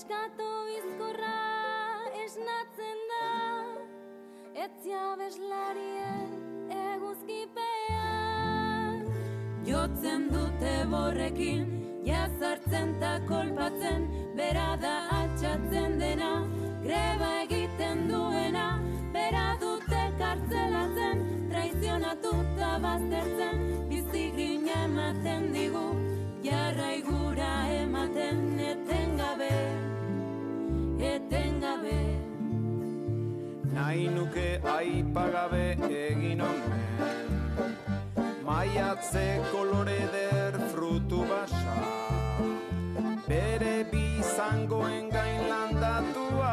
Neskatu bizkorra esnatzen da, etzia beslarien eguzkipean. Jotzen dute borrekin, jazartzen ta kolpatzen, bera da altxatzen dena, greba egiten duena, bera dute kartzelatzen, traizionatuta baztertzen, bizigrina ematen digu, jarraigura ematen etengabe, etengabe. Nahi nuke aipagabe egin omen, maiatze kolore der frutu basa, bere bizangoen gain landatua,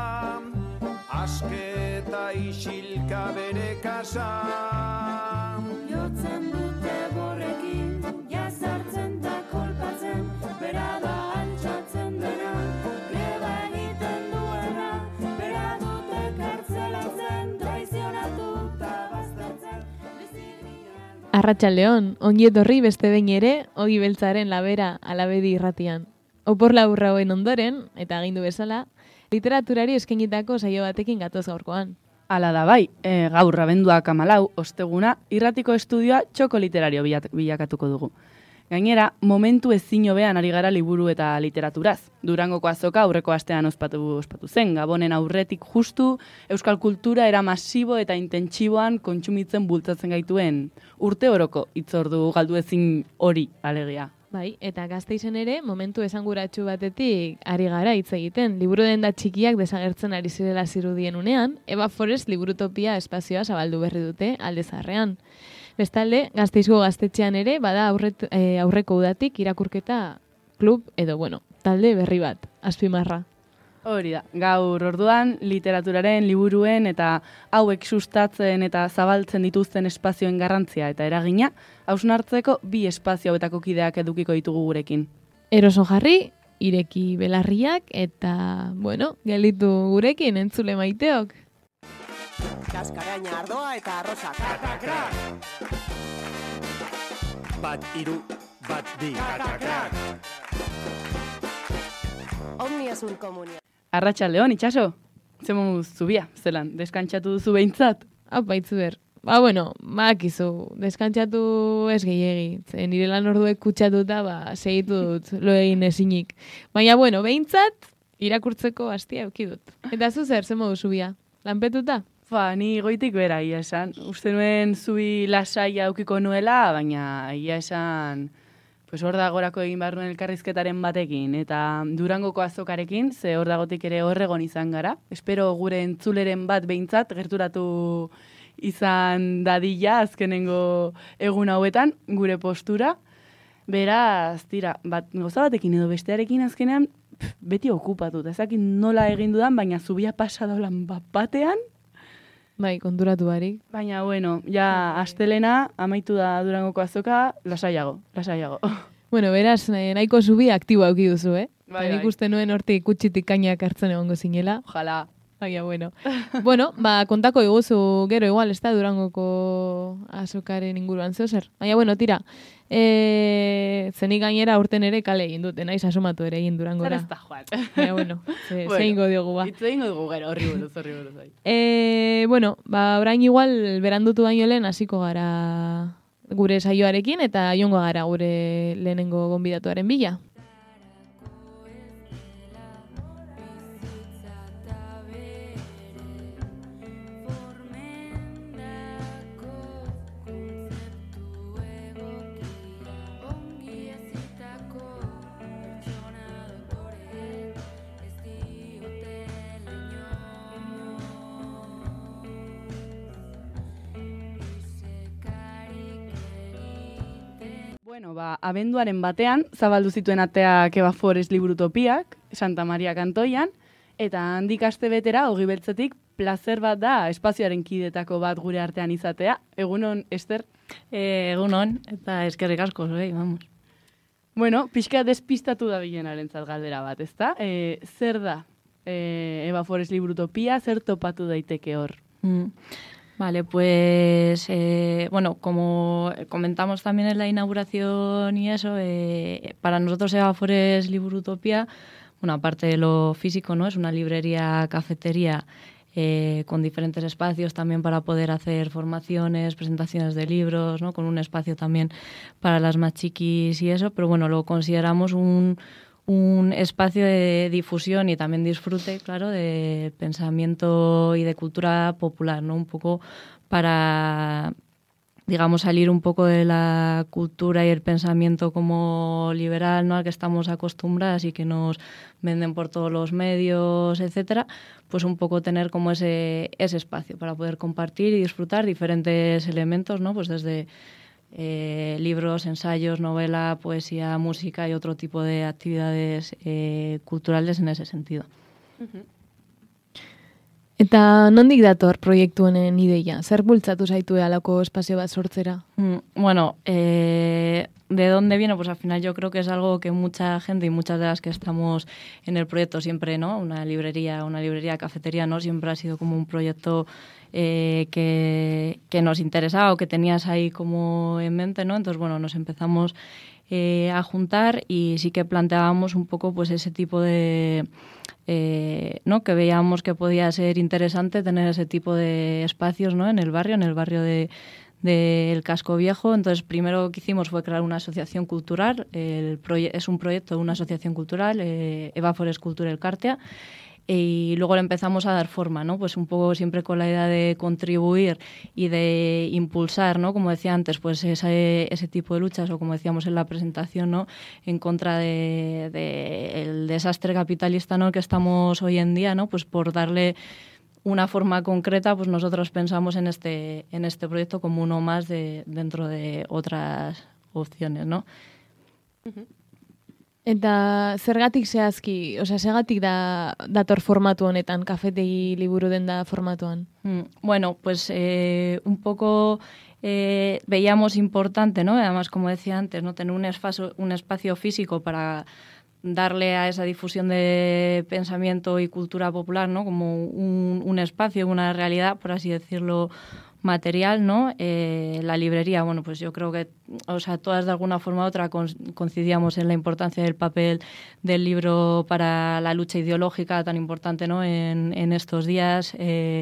aske eta isilka bere kasa. Jotzen dute borrekin, jazartzen ta kolpatzen, bera da altxatzen dena, greba egiten duena, bera dute kartzelatzen, traizionatuta baztertzen, Arratsaldeon, ongi etorri beste behin ere, Ogi Beltzaren labera Alabedi irratian. Opor laburra hoen ondoren, eta agindu bezala, literaturari eskainitako saio batekin gatoz gaurkoan. Hala da bai, gaur abenduak 14, osteguna, irratiko estudioa txoko literario bilakatuko dugu. Gainera, momentu ezin hobean ari gara liburu eta literaturaz. Durangoko azoka aurreko astean ospatu zen, Gabonen aurretik justu, euskal kultura era masibo eta intentsiboan kontsumitzen bultzatzen gaituen urte oroko hitzordu galdu ezin hori alegia. Bai, eta Gasteizen ere, momentu esanguratsu batetik ari gara hitz egiten. Liburu denda txikiak desagertzen ari zirela zirudien unean, Eva Forest Liburutopia espazioa zabaldu berri dute Alde Zaharrean. Bestalde, Gasteizko gaztetxean ere, bada aurreko udatik irakurketa klub edo, talde berri bat, azpimarra. Hori da, gaur orduan literaturaren, liburuen eta hauek sustatzen eta zabaltzen dituzten espazioen garrantzia eta eragina, hausnartzeko 2 espazio hauetako kideak edukiko ditugu gurekin. Eroso jarri, ireki belarriak eta, gelitu gurekin entzule maiteok. Kaskaraina ardoa eta arrosak. Katakrak! Bat iru, bat bi. Katakrak! Omniasun komunia. Arratsaldeon, itxaso? Zemuz zubia, zelan, deskantxatu duzu behintzat? Haupa, itzuber. Akizu, deskantxatu ez gehiegi. Nire lan orduek kutsatuta, segitu dut, lo egin ezinik. Baina, behintzat, irakurtzeko hastia eduki dut. Eta zu zer, zemuz zubia? Lanpetuta? Ni goitik bera, ia esan. Uste nuen zubi lasaia aukiko nuela, baina ia esan... hor dagorako egin behar nuen elkarrizketaren batekin, eta Durangoko azokarekin, ze hor dagotik ere horregon izan gara. Espero gure entzuleren bat behintzat, gerturatu izan dadila azkenengo egun hauetan, gure postura. Beraz, gauza batekin edo bestearekin azkenean, beti okupatut. Ezakin nola egin dudan, baina zubia pasa daulan batean. Bai, konturatu barik. Baina, ja astelena, amaitu da Durangoko azoka, lasaiago. Beraz, nahiko zubi aktibo auki duzu, eh? Bai. Nik uste nuen hortik kutsitik kainak hartzen egongo zinela. Ojalá. Baina, kontako iguzu gero igual, ez da Durangoko azokaren inguruan zer. Baina, tira, zenik gainera urten ere kale egin dute, naiz asomatu ere egin Durangora. Zer ez da, Juan. Baina, zeingo diogu ba. Itz egingo dugu gero, horri buruz. Orain igual berandutu baino lehen hasiko gara gure saioarekin eta joango gara gure lehenengo gonbidatuaren bila. Abenduaren batean, zabaldu zituen ateak Eva Forest Liburutopiak, Santa Maria Kantoian, eta handik aste betera, Ogi Beltzetik, plazer bat da espazioaren kidetako bat gure artean izatea. Egunon, Ester? Egunon, eta eskerrik asko, vamos. Pixka despistatu da bilenarentzat galdera bat, ezta? Zer da Eva Forest Liburutopia, zer topatu daiteke hor? Vale, pues, como comentamos también en la inauguración y eso, para nosotros Eva Forest Liburutopia, bueno, aparte de lo físico, ¿no? Es una librería, cafetería, con diferentes espacios también para poder hacer formaciones, presentaciones de libros, ¿no? Con un espacio también para las más chiquis y eso, pero bueno, lo consideramos un espacio de difusión y también disfrute, claro, de pensamiento y de cultura popular, ¿no? Un poco para, digamos, salir un poco de la cultura y el pensamiento como liberal, ¿no? Al que estamos acostumbradas y que nos venden por todos los medios, etcétera, pues un poco tener como ese espacio para poder compartir y disfrutar diferentes elementos, ¿no? Pues desde libros, ensayos, novela, poesía, música y otro tipo de actividades culturales en ese sentido. Eta nondik dator proiektu honen ideia? Zer bultzatu zaitu halako espazio bat sortzera? Bueno, ¿de dónde viene? Pues al final yo creo que es algo que mucha gente y muchas de las que estamos en el proyecto siempre, ¿no? Una librería, cafetería, ¿no? Siempre ha sido como un proyecto que nos interesaba o que tenías ahí como en mente, ¿no? Entonces, bueno, nos empezamos a juntar y sí que planteábamos un poco pues ese tipo de... ¿no? Que veíamos que podía ser interesante tener ese tipo de espacios, ¿no? En el barrio del Casco Viejo. Entonces, primero que hicimos fue crear una asociación cultural. Es un proyecto de una asociación cultural, Eva Forest Cultura Elkartea, y luego le empezamos a dar forma, ¿no? Pues un poco siempre con la idea de contribuir y de impulsar, ¿no? Como decía antes, pues ese tipo de luchas, o como decíamos en la presentación, ¿no? En contra del desastre capitalista, ¿no? Que estamos hoy en día, ¿no? Pues por darle una forma concreta, pues nosotros pensamos en este proyecto como uno más dentro de otras opciones, ¿no? Eta zergatik zehazki, zergatik dator formatu honetan, kafetegi liburu denda formatuan? Bueno, pues un poco veíamos importante, ¿no? Además, como decía antes, ¿no? Tener un espacio físico para darle a esa difusión de pensamiento y cultura popular, ¿no? Como un espacio, una realidad, por así decirlo, material, ¿no? La librería, bueno, pues yo creo que, todas de alguna forma u otra coincidíamos en la importancia del papel del libro para la lucha ideológica tan importante, ¿no? En estos días,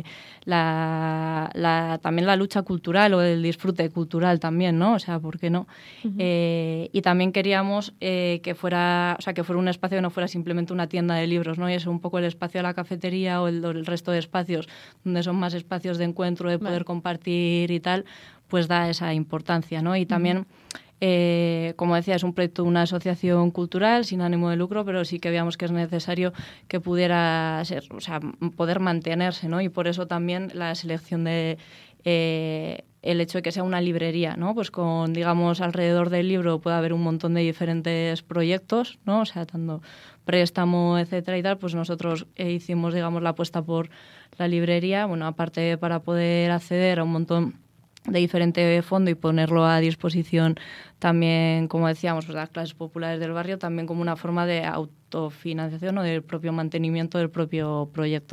también la lucha cultural o el disfrute cultural también, ¿no? ¿Por qué no? Y también queríamos que fuera un espacio que no fuera simplemente una tienda de libros, ¿no? Y es un poco el espacio de la cafetería o el resto de espacios donde son más espacios de encuentro, de poder compartir y tal, pues da esa importancia, ¿no? Y también, como decía, es un proyecto de una asociación cultural sin ánimo de lucro, pero sí que veíamos que es necesario que pudiera ser, poder mantenerse, ¿no? Y por eso también la selección de el hecho de que sea una librería, ¿no? Pues con, digamos, alrededor del libro puede haber un montón de diferentes proyectos, ¿no? Tanto préstamo, etcétera y tal, pues nosotros hicimos, digamos, la apuesta por la librería, bueno, aparte para poder acceder a un montón de diferente fondo y ponerlo a disposición también, como decíamos, pues las clases populares del barrio, también como una forma de autofinanciación o del propio mantenimiento del propio proyecto.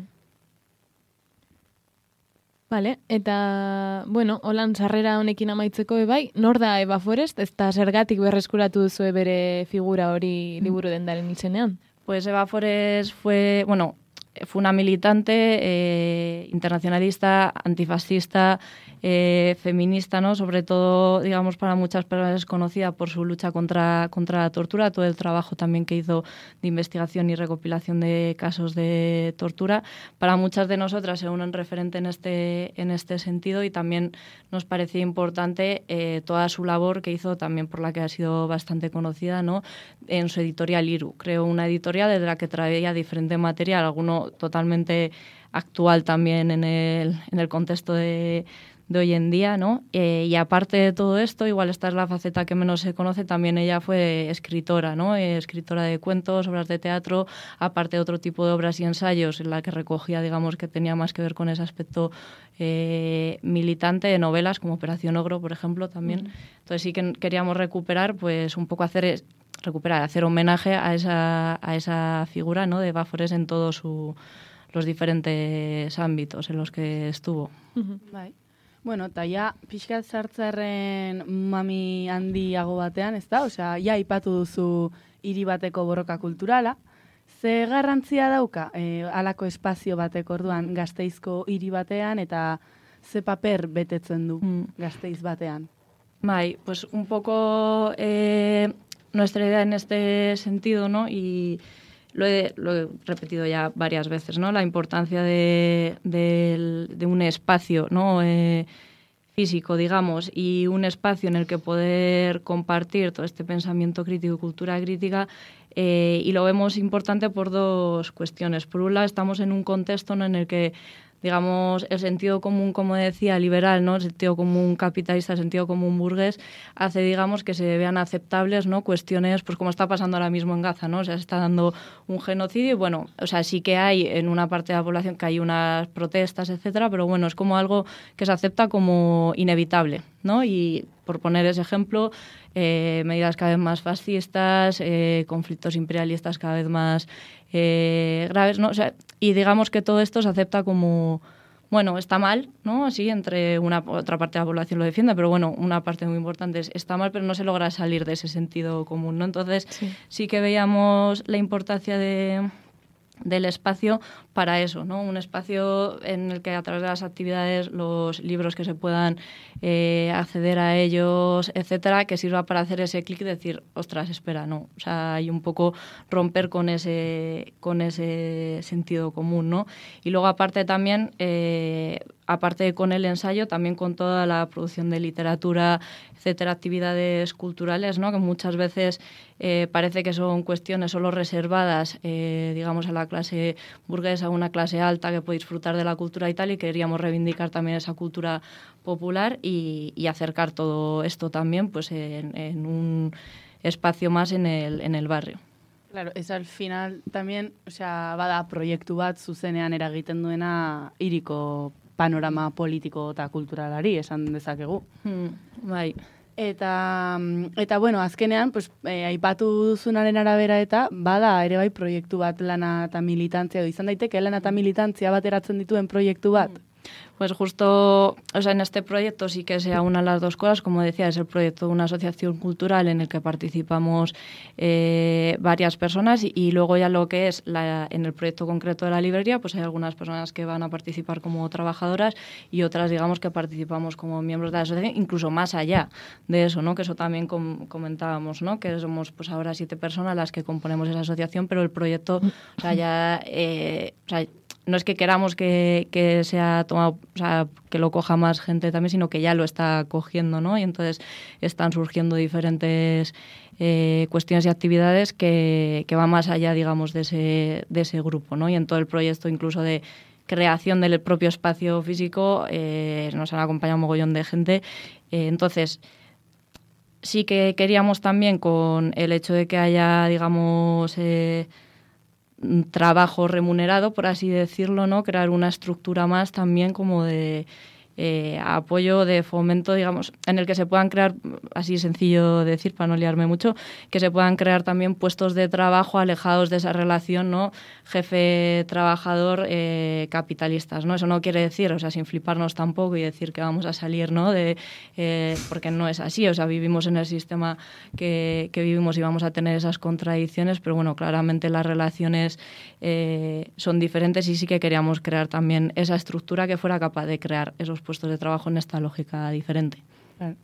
Vale, eta, bueno, holan sarrera honekin amaitzeko bai, nor da Eva Forest, ezta zergatik berreskuratu duzue bere figura hori liburu dendaren izenean? Pues Eva Forest fue una militante internacionalista, antifascista, feminista, ¿no? Sobre todo, digamos, para muchas personas es conocida por su lucha contra la tortura, todo el trabajo también que hizo de investigación y recopilación de casos de tortura. Para muchas de nosotras es un referente en este sentido, y también nos parecía importante toda su labor que hizo, también por la que ha sido bastante conocida, ¿no? En su editorial Iru. Creó una editorial desde la que traía diferente material, alguno totalmente actual también en el contexto de hoy en día, ¿no? Y aparte de todo esto, igual esta es la faceta que menos se conoce, también ella fue escritora, ¿no? Escritora de cuentos, obras de teatro, aparte de otro tipo de obras y ensayos en la que recogía, digamos, que tenía más que ver con ese aspecto militante, de novelas como Operación Ogro, por ejemplo, también. Entonces sí que queríamos recuperar, pues un poco hacer homenaje a esa figura, ¿no? De Eva Forest en todos los diferentes ámbitos en los que estuvo. Bai. Bueno, eta ja, pixkat sartzarren mami handiago batean, ez da? Osea, ja ipatu duzu hiri bateko borroka kulturala, Ze garrantzia dauka halako espazio batek orduan Gasteizko hiri batean eta ze paper betetzen du Gasteiz batean? Bai, pues un poco nuestra idea en este sentido, ¿no? Y lo he repetido ya varias veces, ¿no? La importancia de un espacio, ¿no? Físico, digamos, y un espacio en el que poder compartir todo este pensamiento crítico y cultura crítica, y lo vemos importante por dos cuestiones. Por un lado, estamos en un contexto, ¿no?, en el que, digamos, el sentido común, como decía, liberal, ¿no?, el sentido común capitalista, el sentido común burgués, hace, digamos, que se vean aceptables, ¿no?, cuestiones, pues como está pasando ahora mismo en Gaza, ¿no? O sea, se está dando un genocidio y, bueno, o sea, sí que hay en una parte de la población que hay unas protestas, etcétera, pero bueno, es como algo que se acepta como inevitable, ¿no? Y por poner ese ejemplo, medidas cada vez más fascistas, conflictos imperialistas cada vez más graves, ¿no? O sea, y digamos que todo esto se acepta como, bueno, está mal, ¿no? Así, entre otra parte de la población lo defiende, pero bueno, una parte muy importante está mal, pero no se logra salir de ese sentido común, ¿no? Entonces, sí que veíamos la importancia del espacio para eso, ¿no? Un espacio en el que a través de las actividades, los libros que se puedan acceder a ellos, etcétera, que sirva para hacer ese clic y decir, ostras, espera, no. O sea, hay un poco romper con ese sentido común, ¿no? Y luego aparte también, aparte con el ensayo, también con toda la producción de literatura, etcétera, actividades culturales, ¿no? Que muchas veces parece que son cuestiones solo reservadas, digamos, a la clase burguesa, a una clase alta que puede disfrutar de la cultura y tal, y queríamos reivindicar también esa cultura popular y acercar todo esto también, pues, en un espacio más en el barrio. Claro, ez al final también, osea, bada proiektu bat zuzenean eragiten duena hiriko panorama politiko eta kulturalari, esan dezakegu. Bai. Eta bueno, azkenean, pues, aipatu duzunaren arabera eta bada ere bai proiektu bat lana eta militantzia, izan daiteke lana eta militantzia bateratzen dituen proiektu bat? Pues justo, o sea, en este proyecto sí que se aunan las dos cosas. Como decía, es el proyecto de una asociación cultural en el que participamos varias personas y luego ya lo que es en el proyecto concreto de la librería, pues hay algunas personas que van a participar como trabajadoras y otras, digamos, que participamos como miembros de la asociación, incluso más allá de eso, ¿no? Que eso también comentábamos, ¿no? Que somos pues ahora 7 personas las que componemos esa asociación, pero el proyecto, o sea, ya... o sea, no es que queramos que sea tomado, o sea, que lo coja más gente también, sino que ya lo está cogiendo, ¿no? Y entonces están surgiendo diferentes cuestiones y actividades que van más allá, digamos, de ese grupo, ¿no? Y en todo el proyecto, incluso de creación del propio espacio físico, nos han acompañado un mogollón de gente. Entonces, sí que queríamos también, con el hecho de que haya, digamos... trabajo remunerado, por así decirlo, ¿no? Crear una estructura más también como de apoyo, de fomento, digamos, en el que se puedan crear, así sencillo de decir, para no liarme mucho, que se puedan crear también puestos de trabajo alejados de esa relación, ¿no? Jefe-trabajador capitalistas, ¿no? Eso no quiere decir, o sea, sin fliparnos tampoco y decir que vamos a salir, ¿no? Porque no es así, o sea, vivimos en el sistema que vivimos y vamos a tener esas contradicciones, pero bueno, claramente las relaciones son diferentes y sí que queríamos crear también esa estructura que fuera capaz de crear esos puestos de trabajo en esta lógica diferente. Claro.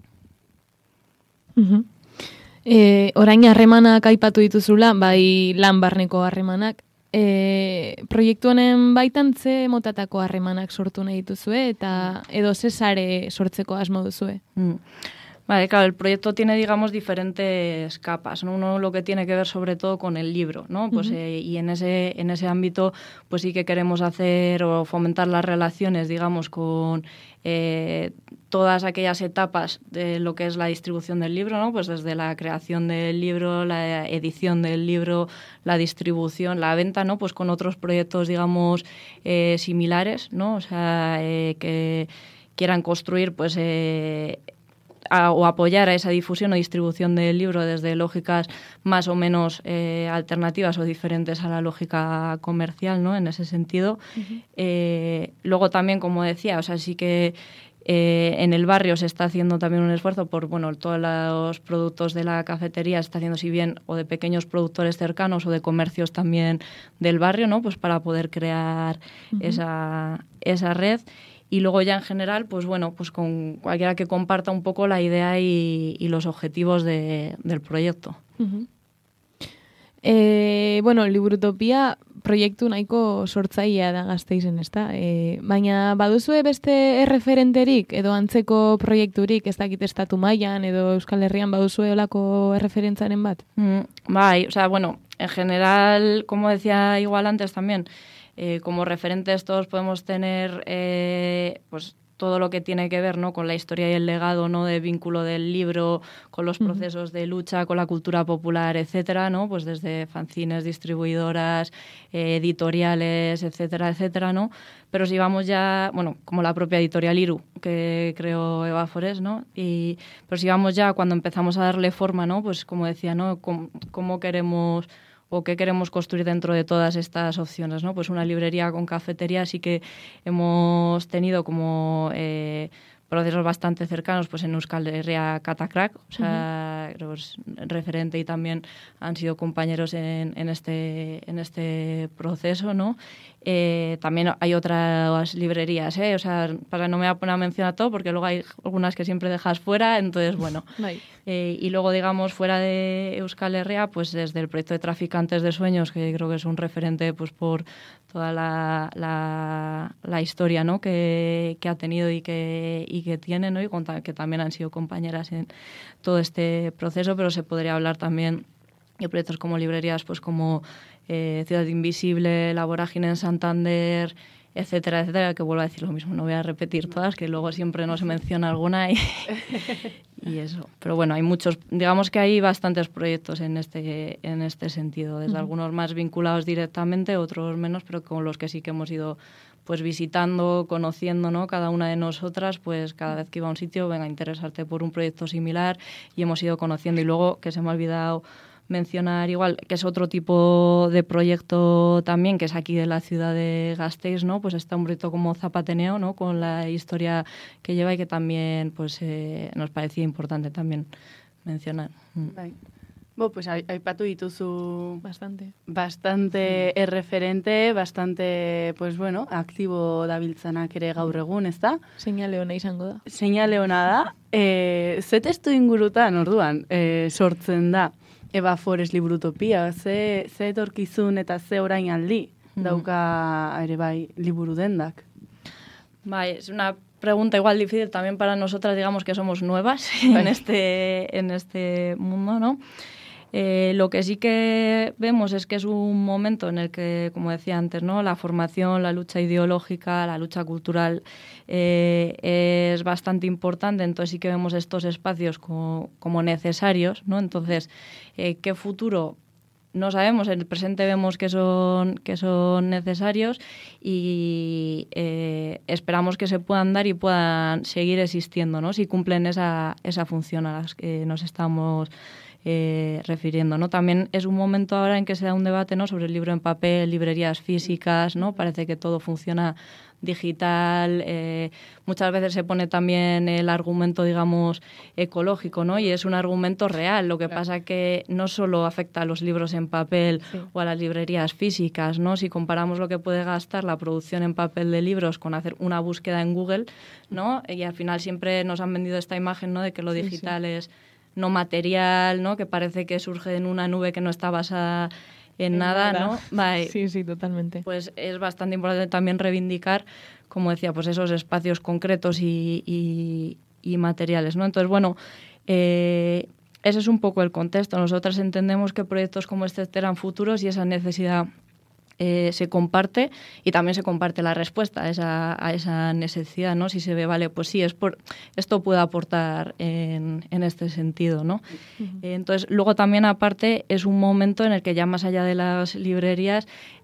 Orain harremanak aipatu dituzula, bai lan barneko harremanak. Proiektu honen baitan ze motatako harremanak sortu nahi dituzue eta edo ze sare sortzeko asmo duzue? Vale, claro, el proyecto tiene, digamos, diferentes capas, ¿no? Uno lo que tiene que ver sobre todo con el libro, ¿no? Pues, y en ese ámbito pues sí que queremos hacer o fomentar las relaciones, digamos, con todas aquellas etapas de lo que es la distribución del libro, ¿no? Pues desde la creación del libro, la edición del libro, la distribución, la venta, ¿no? Pues con otros proyectos, digamos, similares, ¿no? O sea, que quieran construir, pues... o apoyar a esa difusión o distribución del libro desde lógicas más o menos alternativas o diferentes a la lógica comercial, ¿no? En ese sentido. Luego también, como decía, o sea, sí que en el barrio se está haciendo también un esfuerzo por, bueno, todos los productos de la cafetería se está haciendo, si bien o de pequeños productores cercanos o de comercios también del barrio, ¿no? Pues para poder crear esa red. Y luego ya en general, pues bueno, pues con cualquiera que comparta un poco la idea y los objetivos del proyecto. Bueno, Liburutopia proiektu nahiko sortzailea da Gasteizen, ezta? Baina baduzue beste erreferenterik edo antzeko proiekturik, ez dakit estatu mailan edo Euskal Herrian baduzue olako erreferentzaren bat? Bai, o sea, bueno, en general, como decía igual antes también, como referentes todos podemos tener pues todo lo que tiene que ver, ¿no?, con la historia y el legado, ¿no?, de vínculo del libro, con los procesos de lucha, con la cultura popular, etcétera, ¿no? Pues desde fanzines, distribuidoras, editoriales, etcétera, etcétera, ¿no? Pero si vamos ya, bueno, como la propia editorial Iru, que creó Eva Forés, ¿no? Pero si vamos ya cuando empezamos a darle forma, ¿no? Pues como decía, ¿no?, cómo queremos o qué queremos construir dentro de todas estas opciones, ¿no? Pues una librería con cafetería sí que hemos tenido como procesos bastante cercanos, pues en Euskal Herria Katakrak, o sea, creo que es referente y también han sido compañeros en este proceso, ¿no? También hay otras librerías, o sea, para no me voy a poner a mencionar todo porque luego hay algunas que siempre dejas fuera, entonces bueno. Y luego, digamos, fuera de Euskal Herria, pues desde el proyecto de Traficantes de Sueños, que creo que es un referente pues por toda la historia, ¿no?, que ha tenido y que tiene, ¿no?, y que también han sido compañeras en todo este proceso, pero se podría hablar también de proyectos como librerías, pues como Ciudad Invisible, La Vorágine en Santander, etcétera, etcétera, que vuelvo a decir lo mismo, no voy a repetir todas, que luego siempre no se menciona alguna y eso. Pero bueno, hay muchos, digamos que hay bastantes proyectos en este sentido, desde algunos más vinculados directamente, otros menos, pero con los que sí que hemos ido pues visitando, conociendo, ¿no?, cada una de nosotras, pues cada vez que iba a un sitio, venga, interesarte por un proyecto similar, y hemos ido conociendo. Y luego, que se me ha olvidado mencionar igual, que es otro tipo de proyecto también, que es aquí de la ciudad de Gasteiz, ¿no? Pues está un proyecto como Zapateneo, ¿no?, con la historia que lleva y que también pues nos parecía importante también mencionar. Pues aipatu dituzu bastante erreferente, bastante, pues bueno, aktibo dabiltzanak ere gaur egun, ezta? Seinale ona izango da. Seinale ona da. Ze testu ingurutan, orduan, sortzen da Eva Forés Liburutopia? Ze etorkizun eta ze orain aldi dauka ere bai liburu dendak? Bai, es una pregunta igual difícil también para nosotras, digamos que somos nuevas en este mundo, ¿no? Lo que sí que vemos es que es un momento en el que, como decía antes, ¿no?, la formación, la lucha ideológica, la lucha cultural es bastante importante, entonces sí que vemos estos espacios como necesarios, ¿no? Entonces, ¿qué futuro? No sabemos, en el presente vemos que son necesarios y esperamos que se puedan dar y puedan seguir existiendo, ¿no?, si cumplen esa función a las que nos estamos refiriendo, ¿no? También es un momento ahora en que se da un debate, ¿no?, sobre el libro en papel, librerías físicas, ¿no? Parece que todo funciona digital, muchas veces se pone también el argumento, digamos, ecológico, ¿no? Y es un argumento real. Lo que pasa que no solo afecta a los libros en papel o a las librerías físicas, ¿no? Si comparamos lo que puede gastar la producción en papel de libros con hacer una búsqueda en Google, ¿no? Y al final siempre nos han vendido esta imagen, ¿no?, de que lo digital es no material, ¿no?, que parece que surge en una nube que no está basada en nada, ¿no? Vale. Sí, totalmente. Pues es bastante importante también reivindicar, como decía, pues esos espacios concretos y materiales, ¿no? Entonces, bueno, ese es un poco el contexto. Nosotras entendemos que proyectos como este eran futuros y esa necesidad se comparte, y también se comparte la respuesta a esa necesidad, ¿no? Si se ve, vale, pues sí, esto puede aportar en este sentido, ¿no? Entonces, luego también aparte es un momento en el que ya más allá de las librerías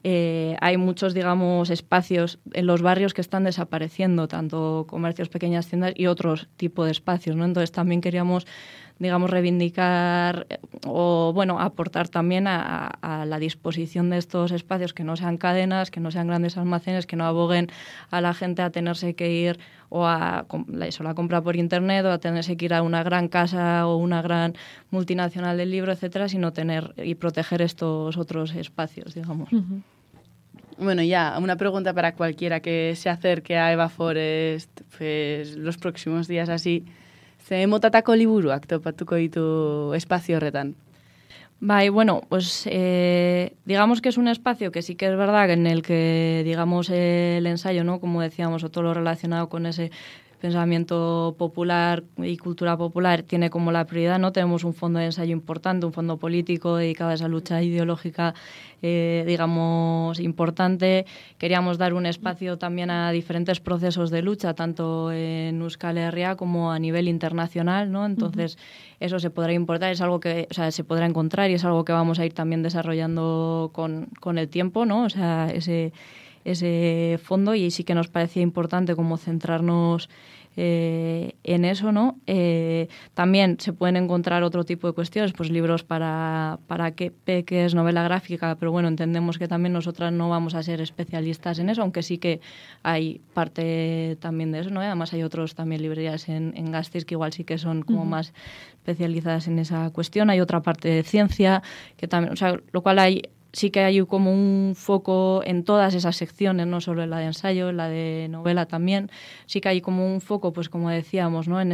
hay muchos, digamos, espacios en los barrios que están desapareciendo, tanto comercios, pequeñas tiendas y otros tipos de espacios, ¿no? Entonces también queríamos, digamos, reivindicar o, bueno, aportar también a la disposición de estos espacios que no sean cadenas, que no sean grandes almacenes, que no aboguen a la gente a tenerse que ir o a la compra por internet o a tenerse que ir a una gran casa o una gran multinacional del libro, etcétera, sino tener y proteger estos otros espacios, digamos. Mhm. Bueno, ya, una pregunta para cualquiera que se acerque a Eva Forest pues, los próximos días así. Ze motatako liburuak topatuko ditu espazio horretan? Vale, bueno, pues digamos que es un espacio que sí que es verdad en el que, digamos, el ensayo, ¿no? Como decíamos, o todo lo relacionado con ese pensamiento popular y cultura popular tiene como la prioridad, ¿no? Tenemos un fondo de ensayo importante, un fondo político dedicado a esa lucha ideológica, digamos, importante. Queríamos dar un espacio también a diferentes procesos de lucha, tanto en Euskal Herria como a nivel internacional, ¿no? Entonces, eso se podrá importar, es algo que, o sea, se podrá encontrar y es algo que vamos a ir también desarrollando con el tiempo, ¿no? O sea, ese fondo, y sí que nos parecía importante como centrarnos en eso, ¿no? También se pueden encontrar otro tipo de cuestiones, pues libros para peques, novela gráfica, pero bueno, entendemos que también nosotras no vamos a ser especialistas en eso, aunque sí que hay parte también de eso, ¿no? Además hay otros también librerías en Gasteiz que igual sí que son como más especializadas en esa cuestión. Hay otra parte de ciencia que también, o sea, lo cual sí que hay como un foco en todas esas secciones, no solo en la de ensayo, en la de novela también. Sí que hay como un foco, pues como decíamos, ¿no? En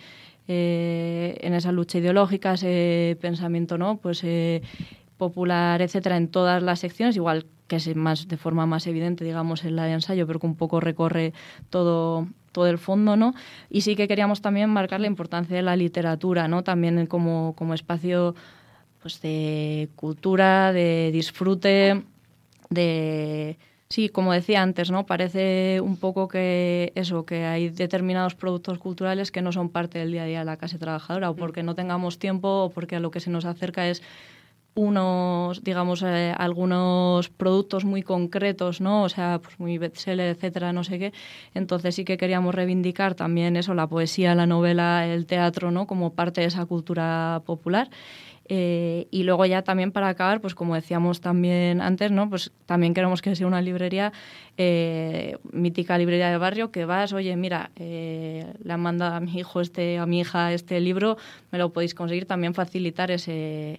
esa lucha ideológica, ese pensamiento, ¿no? Pues popular, etcétera, en todas las secciones, igual que es más de forma más evidente, digamos, en la de ensayo, pero que un poco recorre todo el fondo, ¿no? Y sí que queríamos también marcar la importancia de la literatura, ¿no? También como espacio, pues, de cultura, de disfrute, sí, como decía antes, ¿no? Parece un poco que hay determinados productos culturales que no son parte del día a día de la clase trabajadora, o porque no tengamos tiempo, o porque a lo que se nos acerca es algunos productos muy concretos, ¿no? O sea, pues muy bestseller, etcétera, no sé qué. Entonces sí que queríamos reivindicar también eso, la poesía, la novela, el teatro, ¿no? Como parte de esa cultura popular. Y luego ya también para acabar, pues como decíamos también antes, ¿no? Pues también queremos que sea una librería, mítica librería de barrio, que vas, oye, mira, le han mandado a mi hijo a mi hija este libro, me lo podéis conseguir, también facilitar el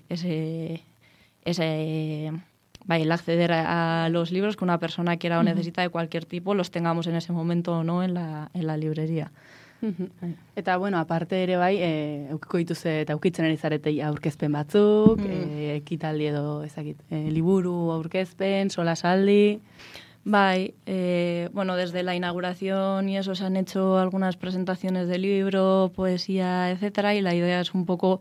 acceder a los libros que una persona quiera o necesita de cualquier tipo, los tengamos en ese momento o no en la librería. Eta, bueno, aparte ere bai, eukiko dituzte eta eukitzen ari zarete aurkezpen batzuk, ekitaldi edo, ezakit, liburu aurkezpen, solasaldi. Bai, bueno, desde la inauguración y eso se han hecho algunas presentaciones de libro, poesía, etcétera, y la idea es un poco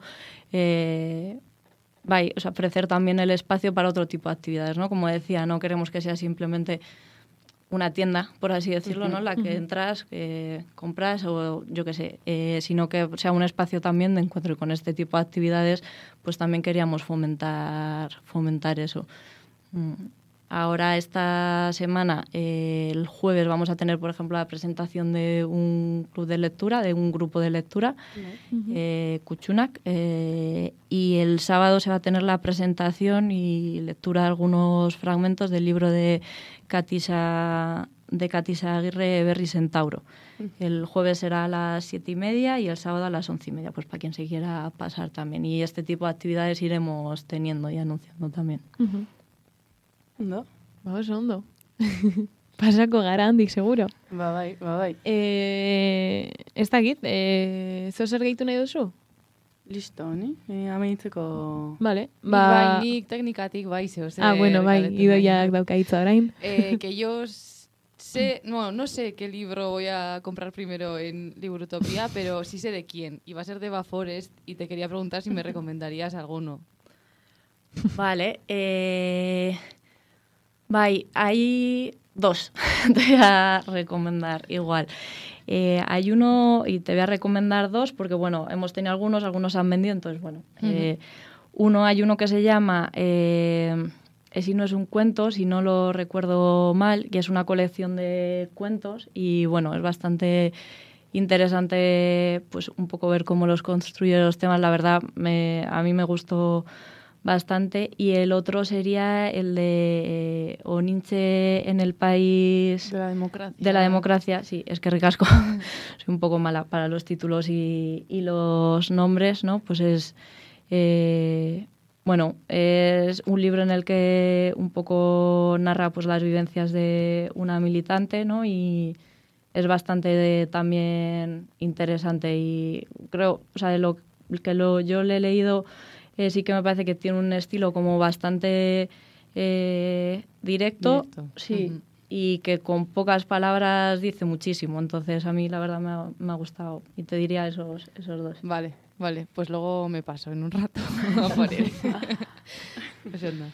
ofrecer también el espacio para otro tipo de actividades, ¿no? Como decía, no queremos que sea simplemente una tienda, por así decirlo, ¿no? La que entras, compras o yo qué sé, sino que sea un espacio también de encuentro, y con este tipo de actividades pues también queríamos fomentar eso. Ahora esta semana, el jueves, vamos a tener, por ejemplo, la presentación de un club de lectura, de un grupo de lectura, Kutxunak, y el sábado se va a tener la presentación y lectura de algunos fragmentos del libro de Katisa Aguirre, Berri Centauro. El jueves será a las 7:30 y el sábado a las 11:30, pues para quien se quiera pasar también. Y este tipo de actividades iremos teniendo y anunciando también. Ondo? Oso ondo. Pasako gara handik, seguro. Bai. Ez dakit, zo zer gehitu nahi duzu? Listo, ni? Amaitzeko... Vale, Bai, nik teknikatik bai, zeo. Bueno, bai, idoiak dauka hitza orain. Que yo sé, no sé qué libro voy a comprar primero en Liburutopía, pero sí sé de quién. Y va a ser de Eva Forest y te quería preguntar si me recomendarías alguno. Vale, bai, hay dos, te voy a recomendar igual. Hay uno, y te voy a recomendar dos, porque bueno, hemos tenido algunos se han vendido, entonces bueno. Hay uno que se llama Si no es un cuento, si no lo recuerdo mal, que es una colección de cuentos y bueno, es bastante interesante pues un poco ver cómo los construye los temas. La verdad, a mí me gustó bastante. Y el otro sería el de Oninche en el país De la democracia. de la democracia. Sí, es que ricasco. Soy un poco mala para los títulos y los nombres, ¿no? Pues es... bueno, es un libro en el que un poco narra pues las vivencias de una militante, ¿no? Y es bastante también interesante y creo, o sea, de lo que yo le he leído, sí que me parece que tiene un estilo como bastante directo, sí, y que con pocas palabras dice muchísimo. Entonces a mí la verdad me ha gustado y te diría esos dos. Vale, pues luego me paso en un rato a por él. Eso no.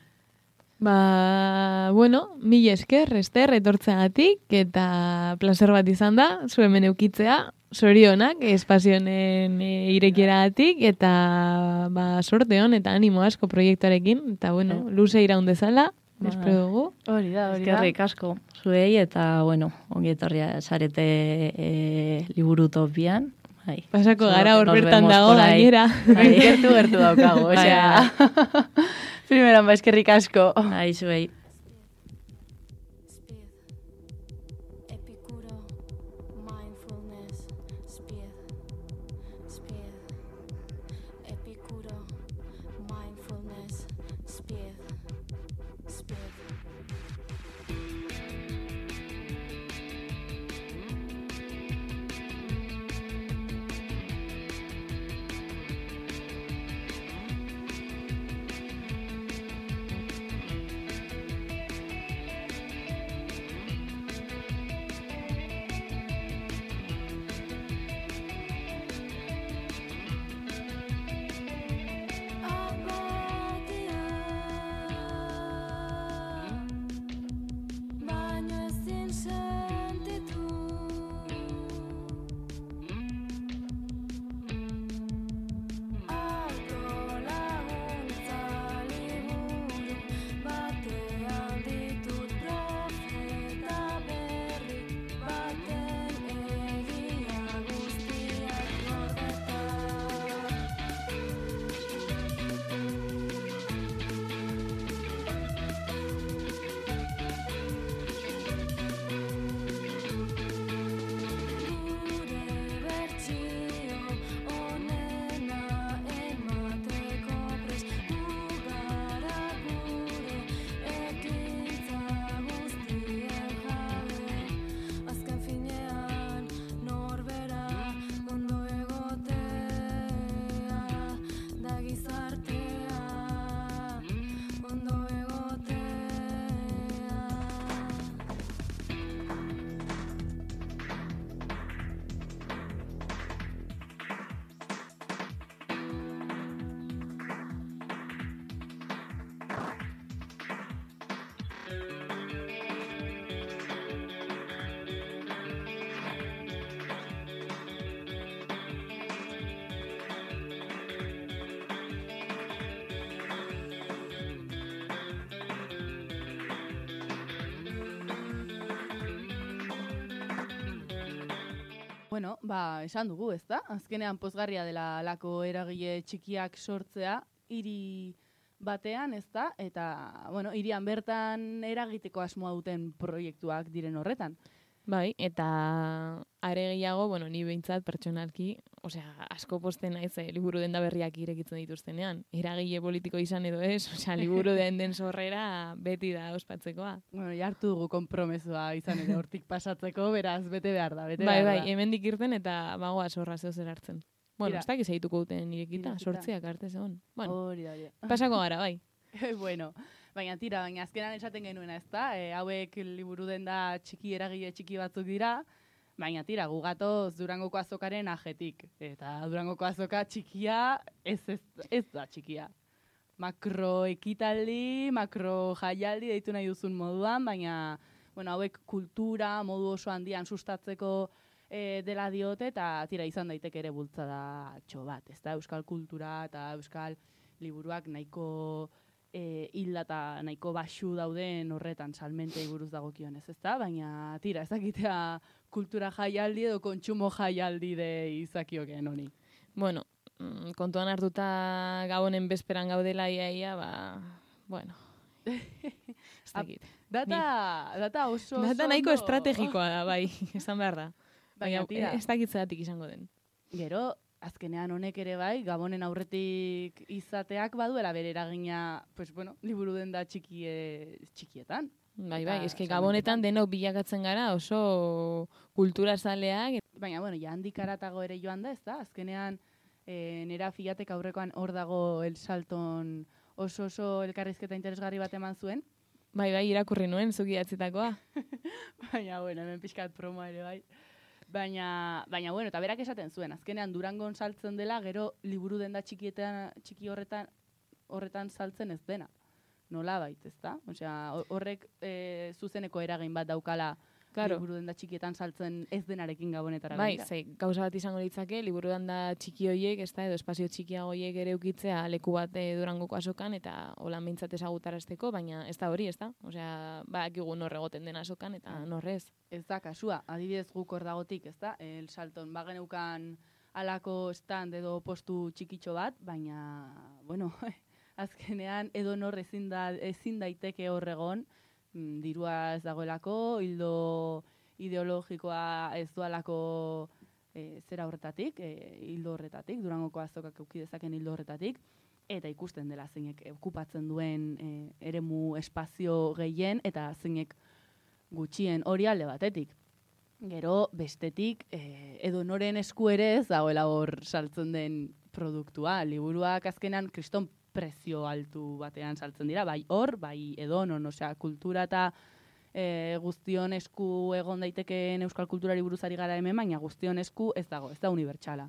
Bueno, mila esker, Ester, etortzeagatik, eta placer bat izan da, zu hemen eukitzea, zorionak, espazionen irekieragatik, eta sorte hon, eta animo asko proiektuarekin, eta bueno, luze iraun dezala, espero dugu. Hori da. Eskerrik asko zuei, eta bueno, ongi etorria zarete Liburutopian. Bai. Pasako Seguro gara que hor nos bertan vemos dago, por ahí. gainera. Bai. Gertu daukagu, osea. Primeran ba, eskerrik asko. Bai, zuei. Speed. Epicuro. Mindfulness. Speed. Epicuro. Mindfulness. Speed. Bueno, esan dugu, ezta? Azkenean pozgarria dela lako eragile txikiak sortzea hiri batean, ezta? Eta, bueno, hirian bertan eragiteko asmoa duten proiektuak diren horretan. Bai, eta are gehiago, bueno, ni behintzat pertsonalki, osea, asko posten naiz liburu denda berriak irekitzen dituztenean. Eragile politiko izan edo ez, osea, liburu den sorrera beti da ospatzekoa. Bueno, jartu dugu konpromesua izan ere hortik pasatzeko, beraz, bete behar da, Bai, hemendik irten eta bagoa zorra zeo zer hartzen. Bueno, Mira. ez dakiz egituko duten irekita, sortziak arte zegoen. Bueno, Hori da. pasako gara, bai. Bueno, baina azkenan esaten genuena, ezta? Hauek liburu denda txiki eragile txiki batzuk dira, baina gu gatoz Durangoko azokaren ajetik. Eta Durangoko azoka txikia ez da txikia. Makro ekitaldi, makro jaialdi deitu nahi duzun moduan, baina bueno, hauek kultura modu oso handian sustatzeko dela diote, eta izan daiteke ere bultzada txo bat, ezta? Euskal kultura eta euskal liburuak nahiko hilda eta nahiko baxu dauden horretan salmentei buruz dagokionez, ezta? Baina tira, ez dakitea kultura jaialdi edo kontsumo jaialdi de izakioken honi. Bueno, kontuan hartuta gabonen bezperan gaudela ia, bueno, ez dakit. Data oso... Data nahiko estrategikoa da, bai, esan behar da. Baina tira. Ez dakit zeratik izango den. Gero, azkenean honek ere bai, gabonen aurretik izateak baduela bere eragina, pues bueno, liburu denda txikietan. Bai, eske gabonetan denok bilakatzen gara oso kulturazaleak. Baina, bueno, ja handik aratago ere joan da, ez da? Azkenean, nera filatek aurrekoan hor dago El Salton oso elkarrizketa interesgarri bat eman zuen. Bai, irakurri nuen, zuki atzitakoa. Baina, bueno, hemen pixkat promoa ere bai. Baina, bueno, eta berak esaten zuen, azkenean Durangon saltzen dela, gero liburu denda txiki horretan saltzen ez dena. Nola bait, ezta? Osea, horrek zuzeneko eragin bat daukala liburu denda txikietan saltzen ez denarekin gabonetara. Bai, gauza bat izango litzake, liburu denda txiki hoiek, ezta, edo espazio txikiago hoiek ere ukitzea leku bat Durangoko azokan, eta holan behintzat ezagutarazteko, baina ez da hori, ezta? Osea, badakigu nor egoten den azokan, eta norrez. Ez da kasua, adibidez guk hor dagotik, ezta? El Salton bageneukan alako stand edo postu txikitxo bat, baina, bueno, azkenean edo nor ezin daiteke hor egon, dirua ez dagoelako, hildo ideologikoa ez dualako zera horretatik, hildo horretatik, Durangoko azokak euki dezaken hildo horretatik, eta ikusten dela zeinek okupatzen duen eremu espazio gehien, eta zeinek gutxien hori alde batetik. Gero, bestetik, edo noren esku ere ez dagoela hor saltzen den produktua. Liburuak azkenan kriston prezio altu batean saltzen dira, bai hor, bai edonon, osea, kultura eta guztion esku egon daitekeen euskal kulturari buruzari gara hemen, baina guztion esku ez dago, ez da unibertsala.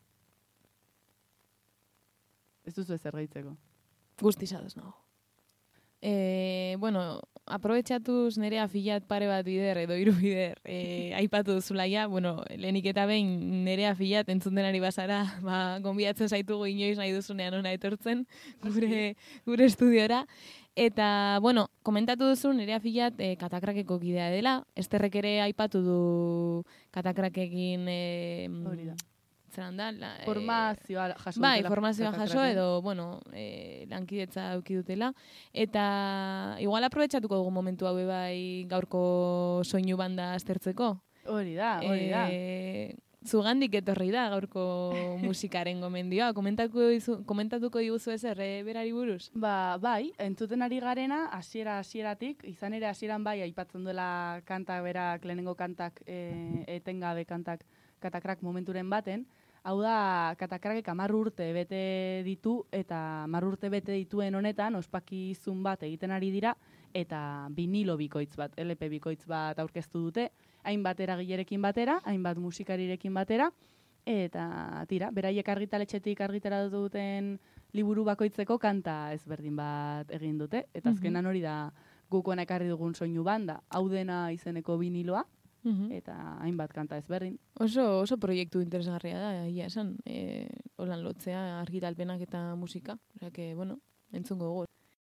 Ez duzu ezer gehitzeko. Guztiz ados nago. Bueno, aprobetxatuz nire afilat pare bat bider edo hiru bider aipatu duzulaia, bueno, lehenik eta behin nire afilat entzun denari bazara, gonbidatzen zaitugu inoiz nahi duzunean ona etortzen gure estudiora. Eta, bueno, komentatu duzu nire afilat katakrakeko kidea dela, Esterrek ere aipatu du katakrakekin hori da. Formazioa jaso. Bai, formazioa jaso edo, bueno, lankidetza eduki dutela. Eta igual aprobetxatuko dugu momentu hau bai gaurko soinu banda aztertzeko. Hori da. Zugandik etorri da gaurko musikaren gomendioa. Komentatuko diguzu ezer berari buruz? Bai, entzuten ari garena, hasieratik, izan ere hasieran bai aipatzen duela kantak berak, lehenengo kantak, etengabe kantak, katakrak momenturen baten. Hau da, katakrakek 10 urte bete ditu, eta 10 urte bete dituen honetan, ospakizun bat egiten ari dira, eta vinilo bikoitz bat, LP bikoitz bat aurkeztu dute, hainbat eragilerekin batera, hainbat musikarirekin batera, eta tira, beraiek argitaletxetik argitara duten liburu bakoitzeko kanta ezberdin bat egin dute, eta azkenan hori da guk hona ekarri dugun soinu banda, hau dena izeneko viniloa, eta hainbat kanta ezberdin. Oso proiektu interesgarria da, ia esan, holan lotzea argitalpenak eta musika. Osea que, bueno, entzungo dugu.